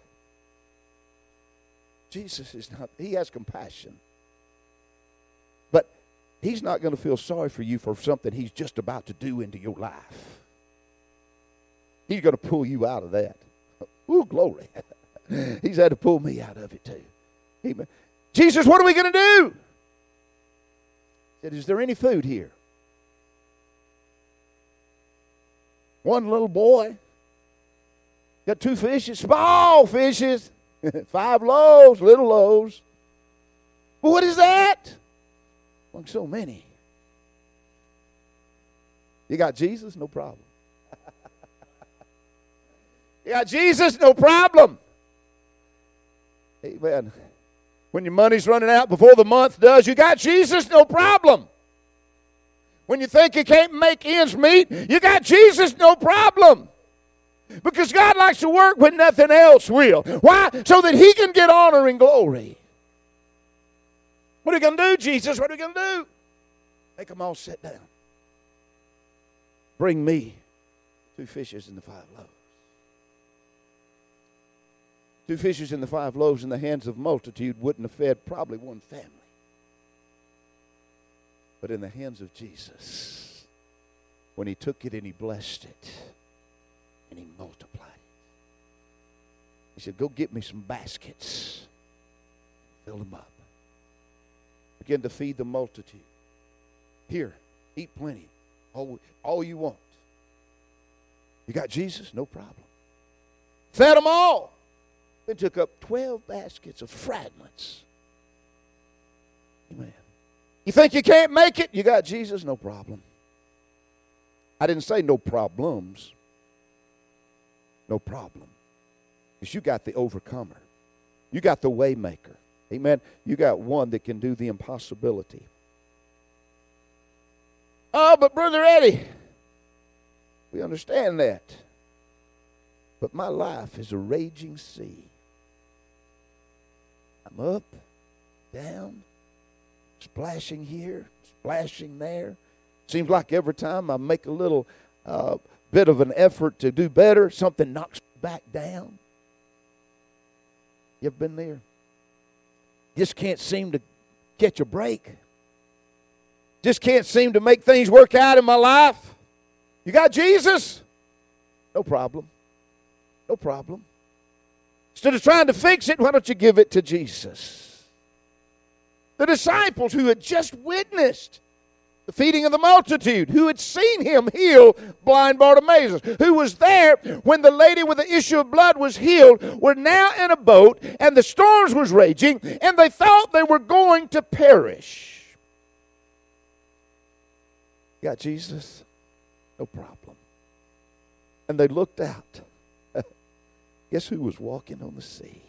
Jesus is not, he has compassion. But He's not going to feel sorry for you for something he's just about to do into your life. He's going to pull you out of that. Ooh, glory. He's had to pull me out of it too. Amen. Jesus, what are we going to do? He said, is there any food here? One little boy got 2 fishes, small fishes, 5 loaves, little loaves. But what is that? Among so many. You got Jesus? No problem. You got Jesus? No problem. Amen. When your money's running out before the month does, you got Jesus? No problem. When you think you can't make ends meet, you got Jesus? No problem. Because God likes to work when nothing else will. Why? So that he can get honor and glory. What are we going to do, Jesus? What are we going to do? Make them all sit down. Bring me 2 fishes and the 5 loaves. 2 fishes and the 5 loaves in the hands of multitude wouldn't have fed probably one family. But in the hands of Jesus, when he took it and he blessed it, and he multiplied it, he said, go get me some baskets. Fill them up. Begin to feed the multitude. Here, eat plenty. All you want. You got Jesus? No problem. Fed them all. Then took up 12 baskets of fragments. Amen. You think you can't make it? You got Jesus? No problem. I didn't say no problems. No problem. Because you got the overcomer. You got the way maker. Amen. You got one that can do the impossibility. Oh, but Brother Eddie, we understand that. But my life is a raging sea. I'm up, down, splashing here, splashing there. Seems like every time I make a little bit of an effort to do better, something knocks me back down. You ever been there? Just can't seem to catch a break. Just can't seem to make things work out in my life. You got Jesus? No problem. No problem. Instead of trying to fix it, why don't you give it to Jesus? The disciples who had just witnessed the feeding of the multitude, who had seen him heal blind Bartimaeus, who was there when the lady with the issue of blood was healed, were now in a boat, and the storms was raging, and they thought they were going to perish. Got Jesus? No problem. And they looked out. Guess who was walking on the sea?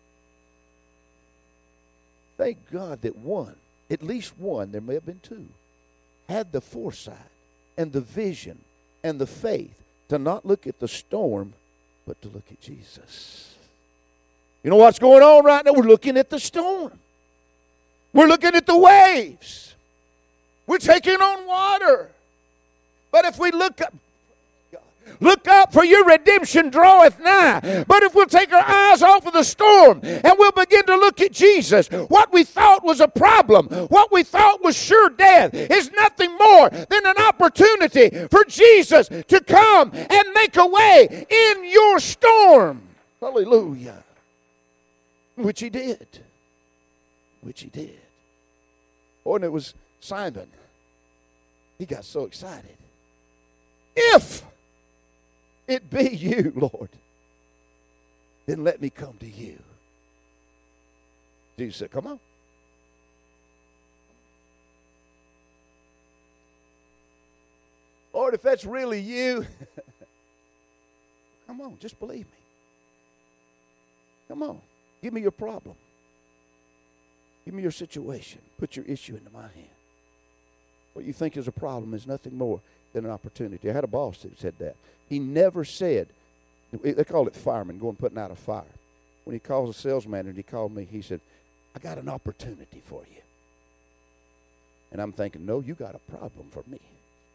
Thank God that one, at least one, there may have been 2, had the foresight and the vision and the faith to not look at the storm, but to look at Jesus. You know what's going on right now? We're looking at the storm. We're looking at the waves. We're taking on water. But if we look up, for your redemption draweth nigh. But if we'll take our eyes off of the storm and we'll begin to look at Jesus, what we thought was a problem, what we thought was sure death, is nothing more than an opportunity for Jesus to come and make a way in your storm. Hallelujah. Which he did. Which he did. Oh, and it was Simon. He got so excited. If it be you, Lord, then let me come to you. Jesus said, come on. Lord, if that's really you, come on, just believe me. Come on, give me your problem. Give me your situation. Put your issue into my hand. What you think is a problem is nothing more than an opportunity. I had a boss that said that. He never said, they call it fireman, going putting out a fire. When he calls a sales manager, he called me, he said, I got an opportunity for you. And I'm thinking, no, you got a problem for me.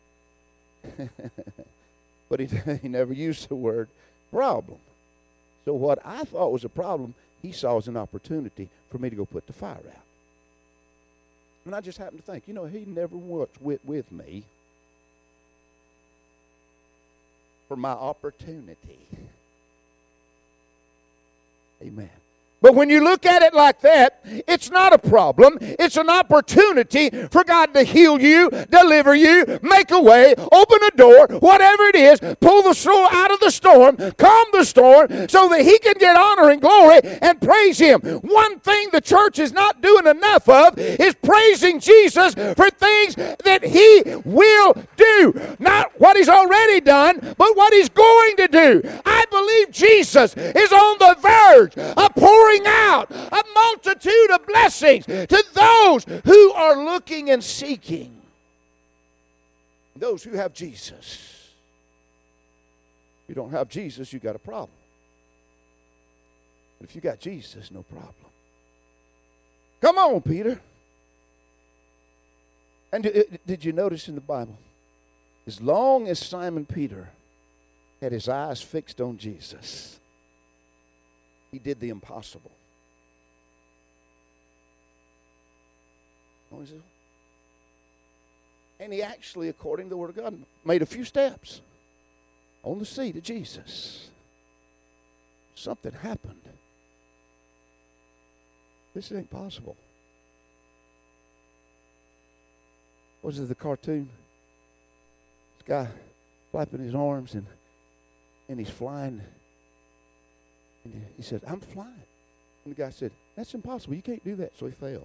But he never used the word problem. So what I thought was a problem, he saw as an opportunity for me to go put the fire out. And I just happened to think, he never was with me for my opportunity. Amen. But when you look at it like that, it's not a problem. It's an opportunity for God to heal you, deliver you, make a way, open a door, whatever it is, pull the soul out of the storm, calm the storm, so that He can get honor and glory and praise Him. One thing the church is not doing enough of is praising Jesus for things that He will do. Not what He's already done, but what He's going to do. I believe Jesus is on the verge of pouring out a multitude of blessings to those who are looking and seeking. Those who have Jesus. If you don't have Jesus, you got a problem. But if you got Jesus, no problem. Come on, Peter. And did you notice in the Bible, as long as Simon Peter had his eyes fixed on Jesus, he did the impossible. And he actually, according to the Word of God, made a few steps on the sea to Jesus. Something happened. This ain't possible. Was it the cartoon? This guy flapping his arms and he's flying. And he said, I'm flying. And the guy said, that's impossible. You can't do that. So he fell.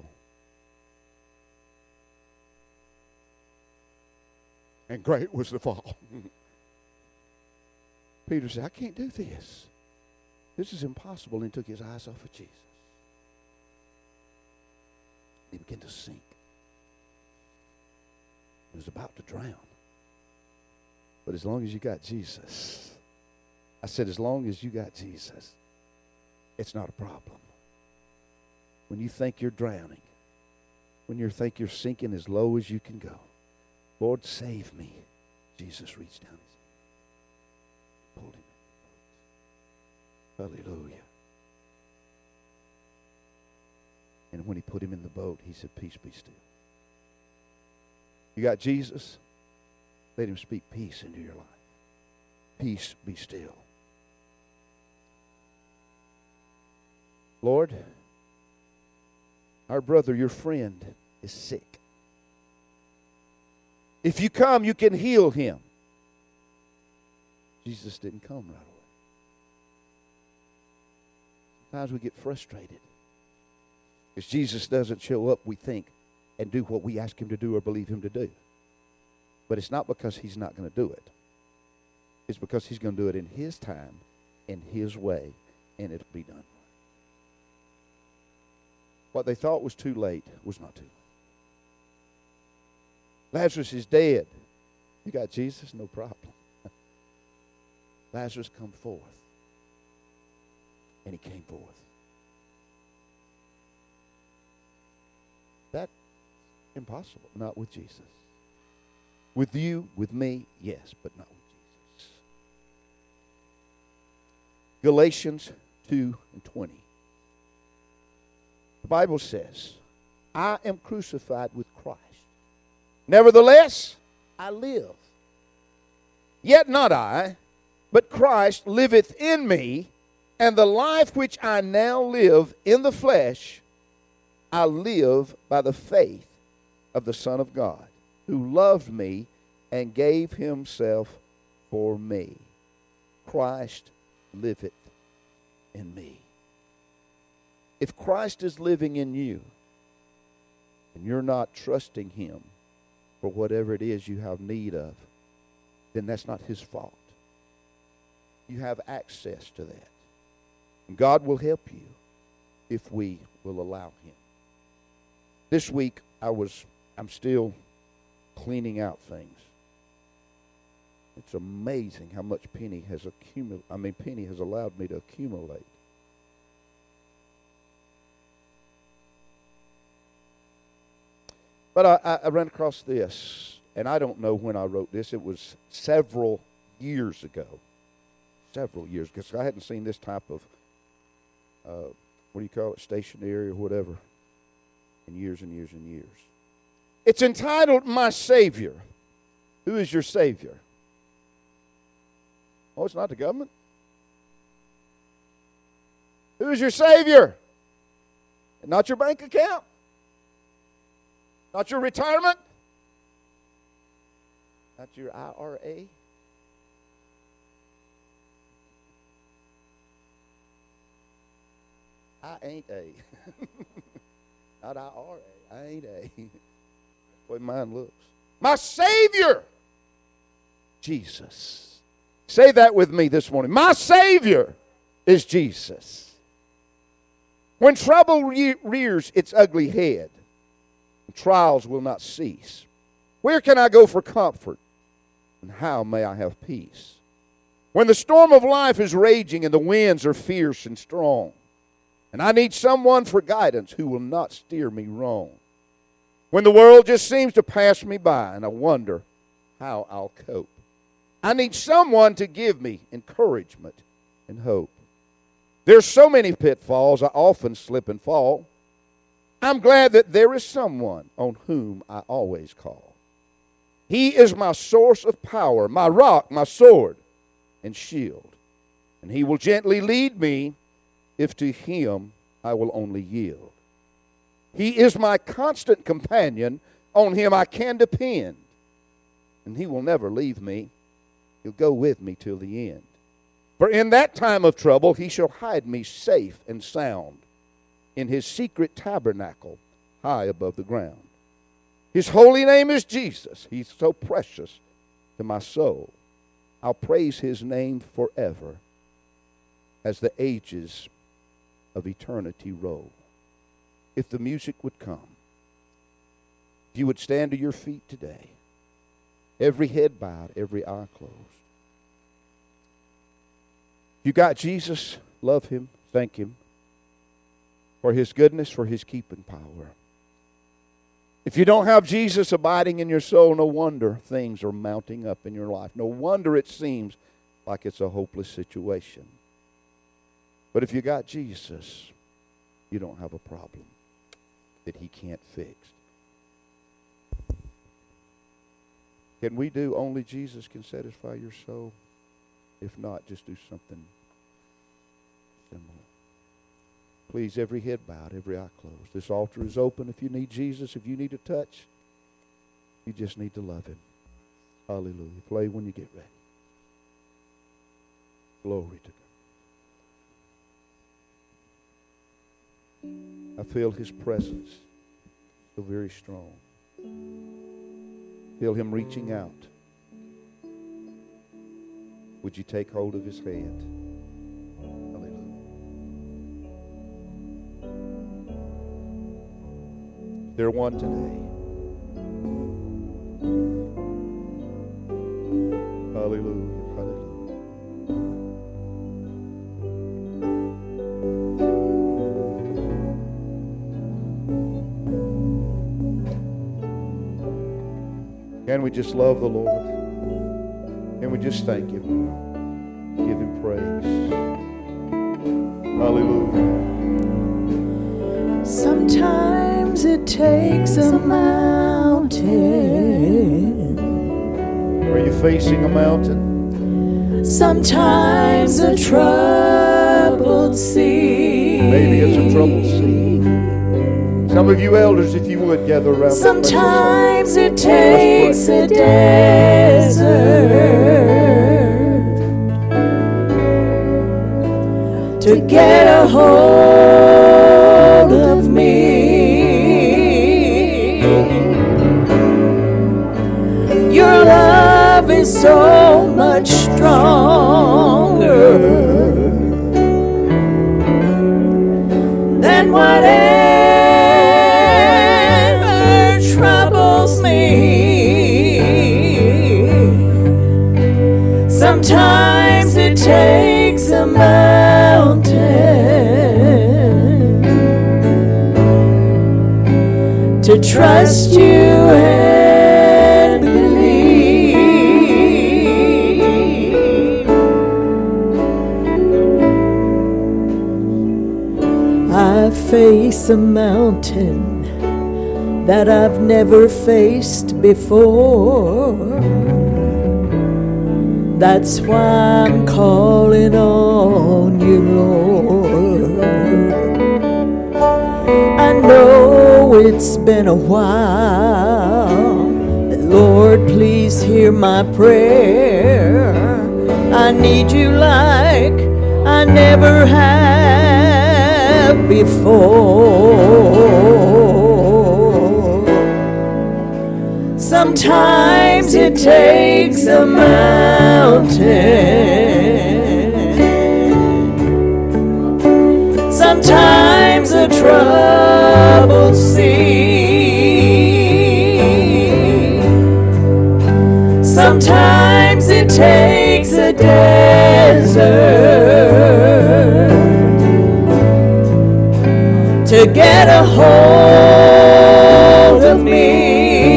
And great was the fall. Peter said, I can't do this. This is impossible. And he took his eyes off of Jesus. He began to sink. He was about to drown. But as long as you got Jesus, I said, as long as you got Jesus, it's not a problem. When you think you're drowning, when you think you're sinking as low as you can go, Lord, save me. Jesus reached down his hand, pulled him in the boat. Hallelujah. And when he put him in the boat, he said, peace be still. You got Jesus? Let him speak peace into your life. Peace be still. Lord, our brother, your friend, is sick. If you come, you can heal him. Jesus didn't come right away. Sometimes we get frustrated because Jesus doesn't show up, we think, and do what we ask him to do or believe him to do. But it's not because he's not going to do it. It's because he's going to do it in his time, in his way, and it'll be done. What they thought was too late was not too late. Lazarus is dead. You got Jesus? No problem. Lazarus, come forth. And he came forth. That's impossible. Not with Jesus. With you, with me, yes, but not with Jesus. Galatians 2:20. The Bible says, I am crucified with Christ. Nevertheless, I live. Yet not I, but Christ liveth in me, and the life which I now live in the flesh, I live by the faith of the Son of God, who loved me and gave himself for me. Christ liveth in me. If Christ is living in you, and you're not trusting him for whatever it is you have need of, then that's not his fault. You have access to that. And God will help you if we will allow him. This week, I'm still cleaning out things. It's amazing how much Penny has allowed me to accumulate. But I ran across this, and I don't know when I wrote this. It was several years ago. Several years, because I hadn't seen this type of, what do you call it, stationery or whatever, in years and years and years. It's entitled, My Savior. Who is your Savior? Oh, it's not the government. Who is your Savior? Not your bank account. Not your retirement. Not your IRA. I ain't a. Not IRA. I ain't a. That's the way mine looks. My Savior, Jesus. Say that with me this morning. My Savior is Jesus. When trouble rears its ugly head, trials will not cease. Where can I go for comfort? And how may I have peace? When the storm of life is raging and the winds are fierce and strong, and I need someone for guidance who will not steer me wrong. When the world just seems to pass me by and I wonder how I'll cope. I need someone to give me encouragement and hope. There's so many pitfalls, I often slip and fall. I'm glad that there is someone on whom I always call. He is my source of power, my rock, my sword and shield. And he will gently lead me if to him I will only yield. He is my constant companion. On him I can depend. And he will never leave me. He'll go with me till the end. For in that time of trouble he shall hide me safe and sound in his secret tabernacle high above the ground. His holy name is Jesus. He's so precious to my soul. I'll praise his name forever as the ages of eternity roll. If the music would come, if you would stand to your feet today, every head bowed, every eye closed. You got Jesus, love him, thank him for his goodness, for his keeping power. If you don't have Jesus abiding in your soul, no wonder things are mounting up in your life. No wonder it seems like it's a hopeless situation. But if you got Jesus, you don't have a problem that he can't fix. Can we do only Jesus can satisfy your soul? If not, just do something similar. Please, every head bowed, every eye closed. This altar is open if you need Jesus, if you need a touch. You just need to love him. Hallelujah. Play when you get ready. Glory to God. I feel his presence so very strong. Feel him reaching out. Would you take hold of his hand? Hallelujah. There one today. Hallelujah. Hallelujah. Can we just love the Lord? Can we just thank him? Give him praise. Hallelujah. Sometimes it takes a mountain. Are you facing a mountain? Sometimes a troubled sea. Maybe it's a troubled sea. Some of you elders, if you would, gather around. Sometimes it takes a desert to get a hold of me. Your love is so much stronger than whatever troubles me. Sometimes it takes a mountain to trust you and believe. I face a mountain that I've never faced before. That's why I'm calling on you, Lord. I know it's been a while, but Lord, please hear my prayer. I need you like I never have before. Sometimes it takes a mountain, sometimes a troubled sea, sometimes it takes a desert to get a hold of me.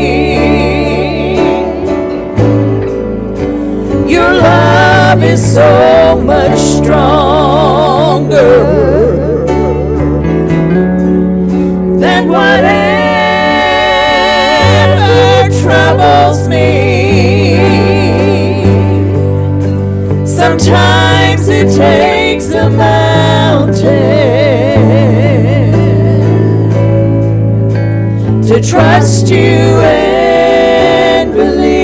Your love is so much stronger than whatever troubles me. Sometimes it takes a mountain to trust you and believe.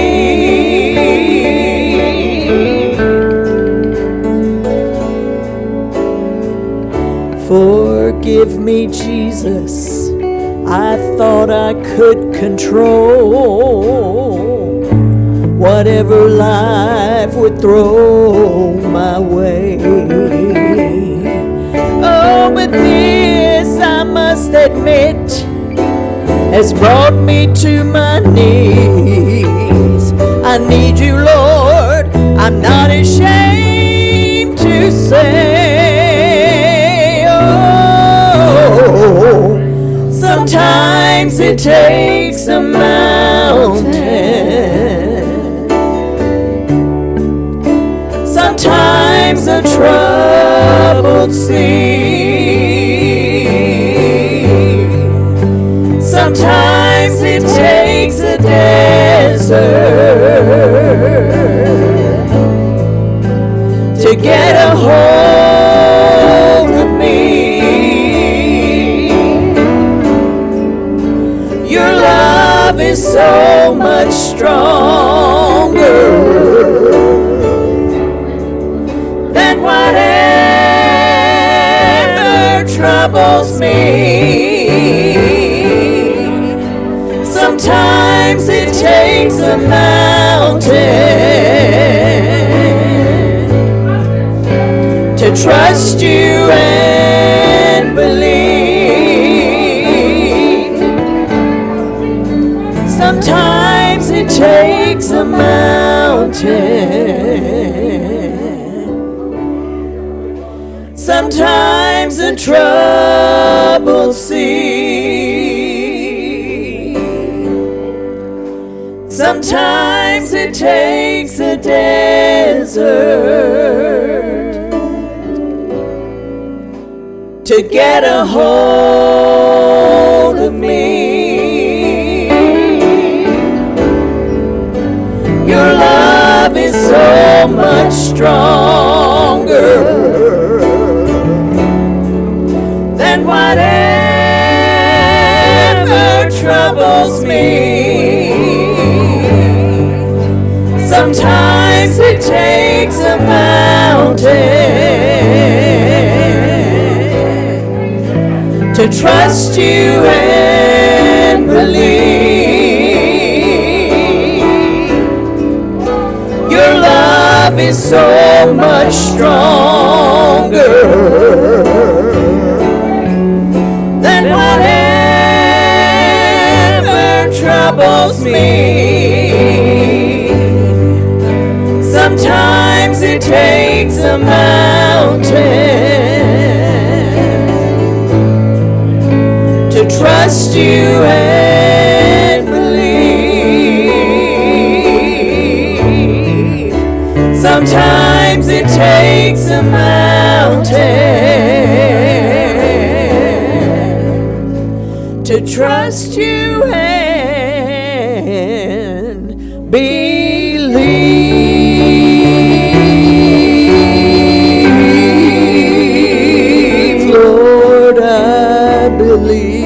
Forgive me, Jesus, I thought I could control whatever life would throw my way. Oh, but this I must admit has brought me to my knees. I need you, Lord, I'm not ashamed to say. Oh, sometimes it takes a mountain, sometimes a troubled sea, sometimes it takes a desert to get a hold of me. Your love is so much stronger than whatever troubles me. Sometimes it takes a mountain to trust you and believe. Sometimes it takes a mountain, sometimes a troubled sea, sometimes it takes a desert to get a hold of me. Your love is so much stronger than whatever troubles me. Sometimes it takes a mountain to trust you and believe. Your love is so much stronger than whatever troubles me. Sometimes it takes a mountain to trust you and believe. Sometimes it takes a mountain to trust you and believe, Lord, I believe.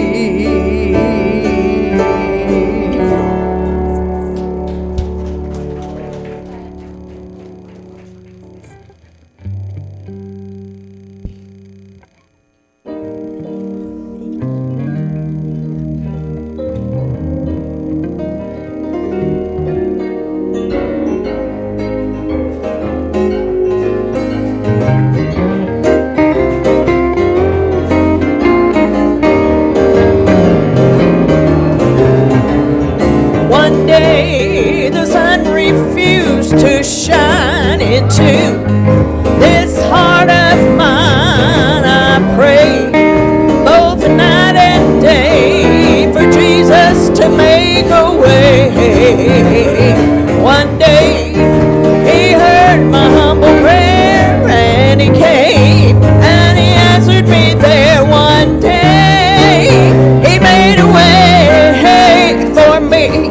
One day the sun refused to shine into this heart of mine. I pray both night and day for Jesus to make a way. One day he heard my humble prayer and he came and he answered me there. One day he made a way for me.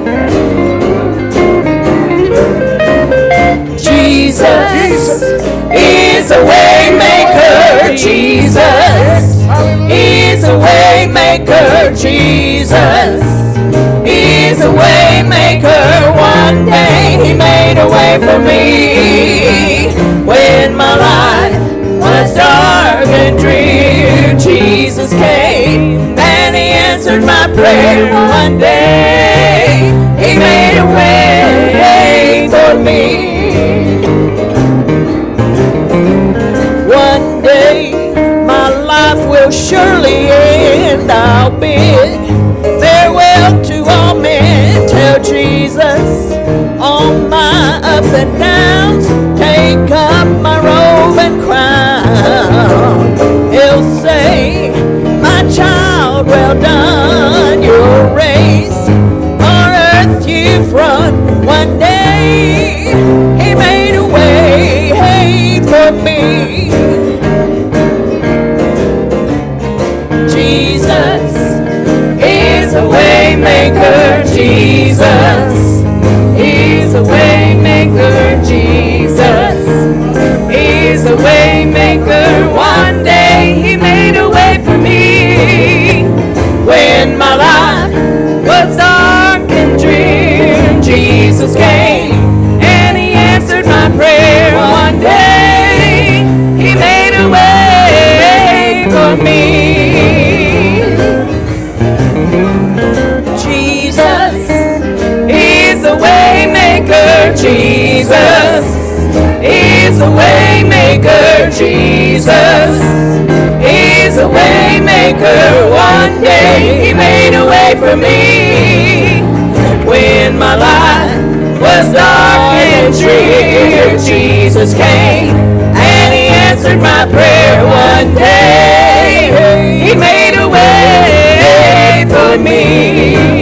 Jesus is a way maker. Jesus is a way maker. Jesus is a way maker. One day he made a way for me when my life was dark and drear. Jesus came and he answered my prayer. One day he made a way for me. One day my life will surely end. I'll bid farewell to all men. Tell Jesus all my ups and downs. Take up my robe and crown. He'll say, my child, well done. Your race on earth you've run. One day he made a way for me. Jesus is a way maker. Jesus is a way maker. Jesus is a way maker. One day he made a way for me when my life was dark and drear. Jesus came and he answered my prayer. One day he made a way for me. Jesus is a way maker. Jesus is a way maker. Jesus is a way maker. One day he made a way for me when my life was dark and drear. Jesus came and he answered my prayer. One day he made a way for me.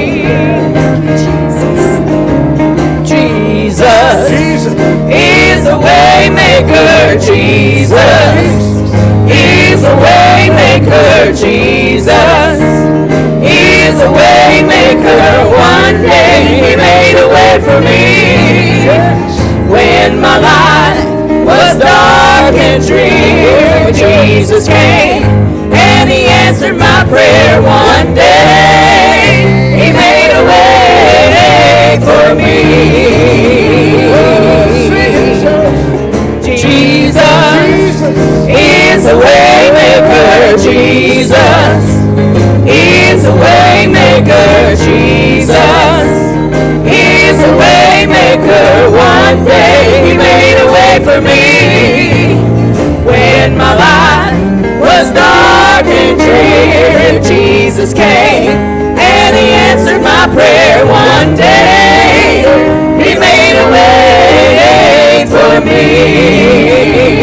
Jesus is a way maker. Jesus is a way maker. Jesus is a way maker. One day he made a way for me when my life was dark and drear. Jesus came and he answered my prayer. One day he made a way for me. Jesus is a way maker. Jesus is a way maker. Jesus is a way maker. One day he made a way for me when my life was dark and drear. Jesus came and he answered my prayer. One day he made a way for me.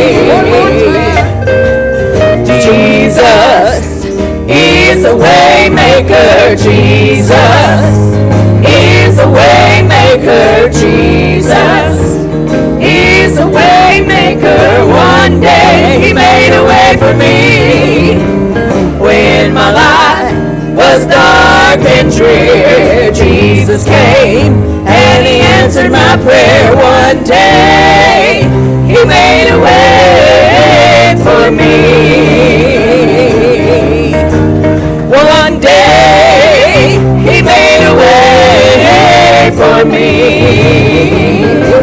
Jesus is a way maker. Jesus is a way maker. Jesus is a way maker. One day he made a way for me when my life was dark and drear. Lord Jesus came, and He answered my prayer one day. He made a way for me. One day He made a way for me.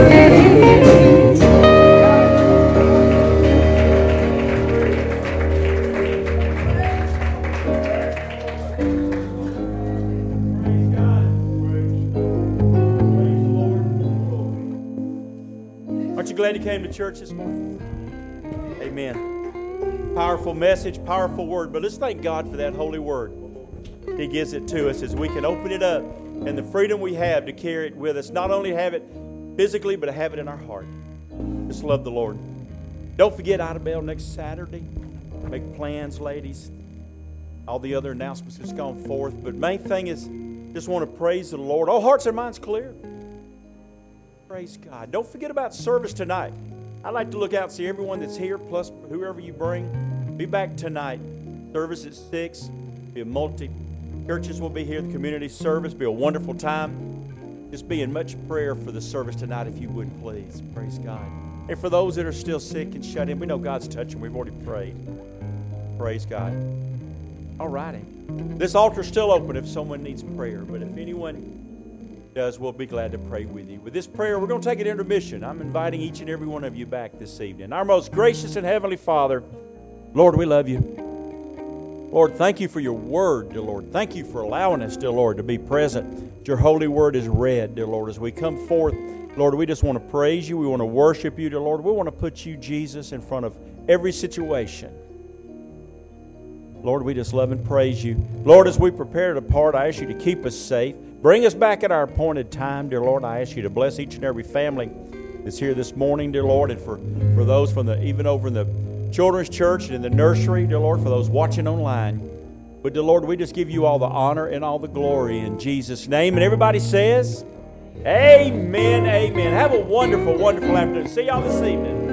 Aren't you glad you came to church this morning? Amen. Powerful message, powerful word. But let's thank God for that holy word. He gives it to us as we can open it up and the freedom we have to carry it with us. Not only have it physically, but to have it in our heart. Just love the Lord. Don't forget Idabel next Saturday. Make plans, ladies. All the other announcements has gone forth. But main thing is, just want to praise the Lord. All hearts and minds clear. Praise God. Don't forget about service tonight. I'd like to look out and see everyone that's here, plus whoever you bring. Be back tonight. Service at 6. Be a multi. Churches will be here. The community service. Be a wonderful time. Just be in much prayer for the service tonight, if you would, please. Praise God. And for those that are still sick and shut in, we know God's touching. We've already prayed. Praise God. All righty. This altar's still open if someone needs prayer. But if anyone does, we'll be glad to pray with you. With this prayer, we're going to take an intermission. I'm inviting each and every one of you back this evening. Our most gracious and heavenly Father, Lord, we love you. Lord, thank you for your word, dear Lord. Thank you for allowing us, dear Lord, to be present. Your holy word is read, dear Lord, as we come forth. Lord, we just want to praise you. We want to worship you, dear Lord. We want to put you, Jesus, in front of every situation. Lord, we just love and praise you. Lord, as we prepare to depart, I ask you to keep us safe. Bring us back at our appointed time, dear Lord. I ask you to bless each and every family that's here this morning, dear Lord, and for those from even over in the children's church and in the nursery, dear Lord, for those watching online. But, dear Lord, we just give you all the honor and all the glory in Jesus' name. And everybody says, amen, amen. Have a wonderful, wonderful afternoon. See y'all this evening.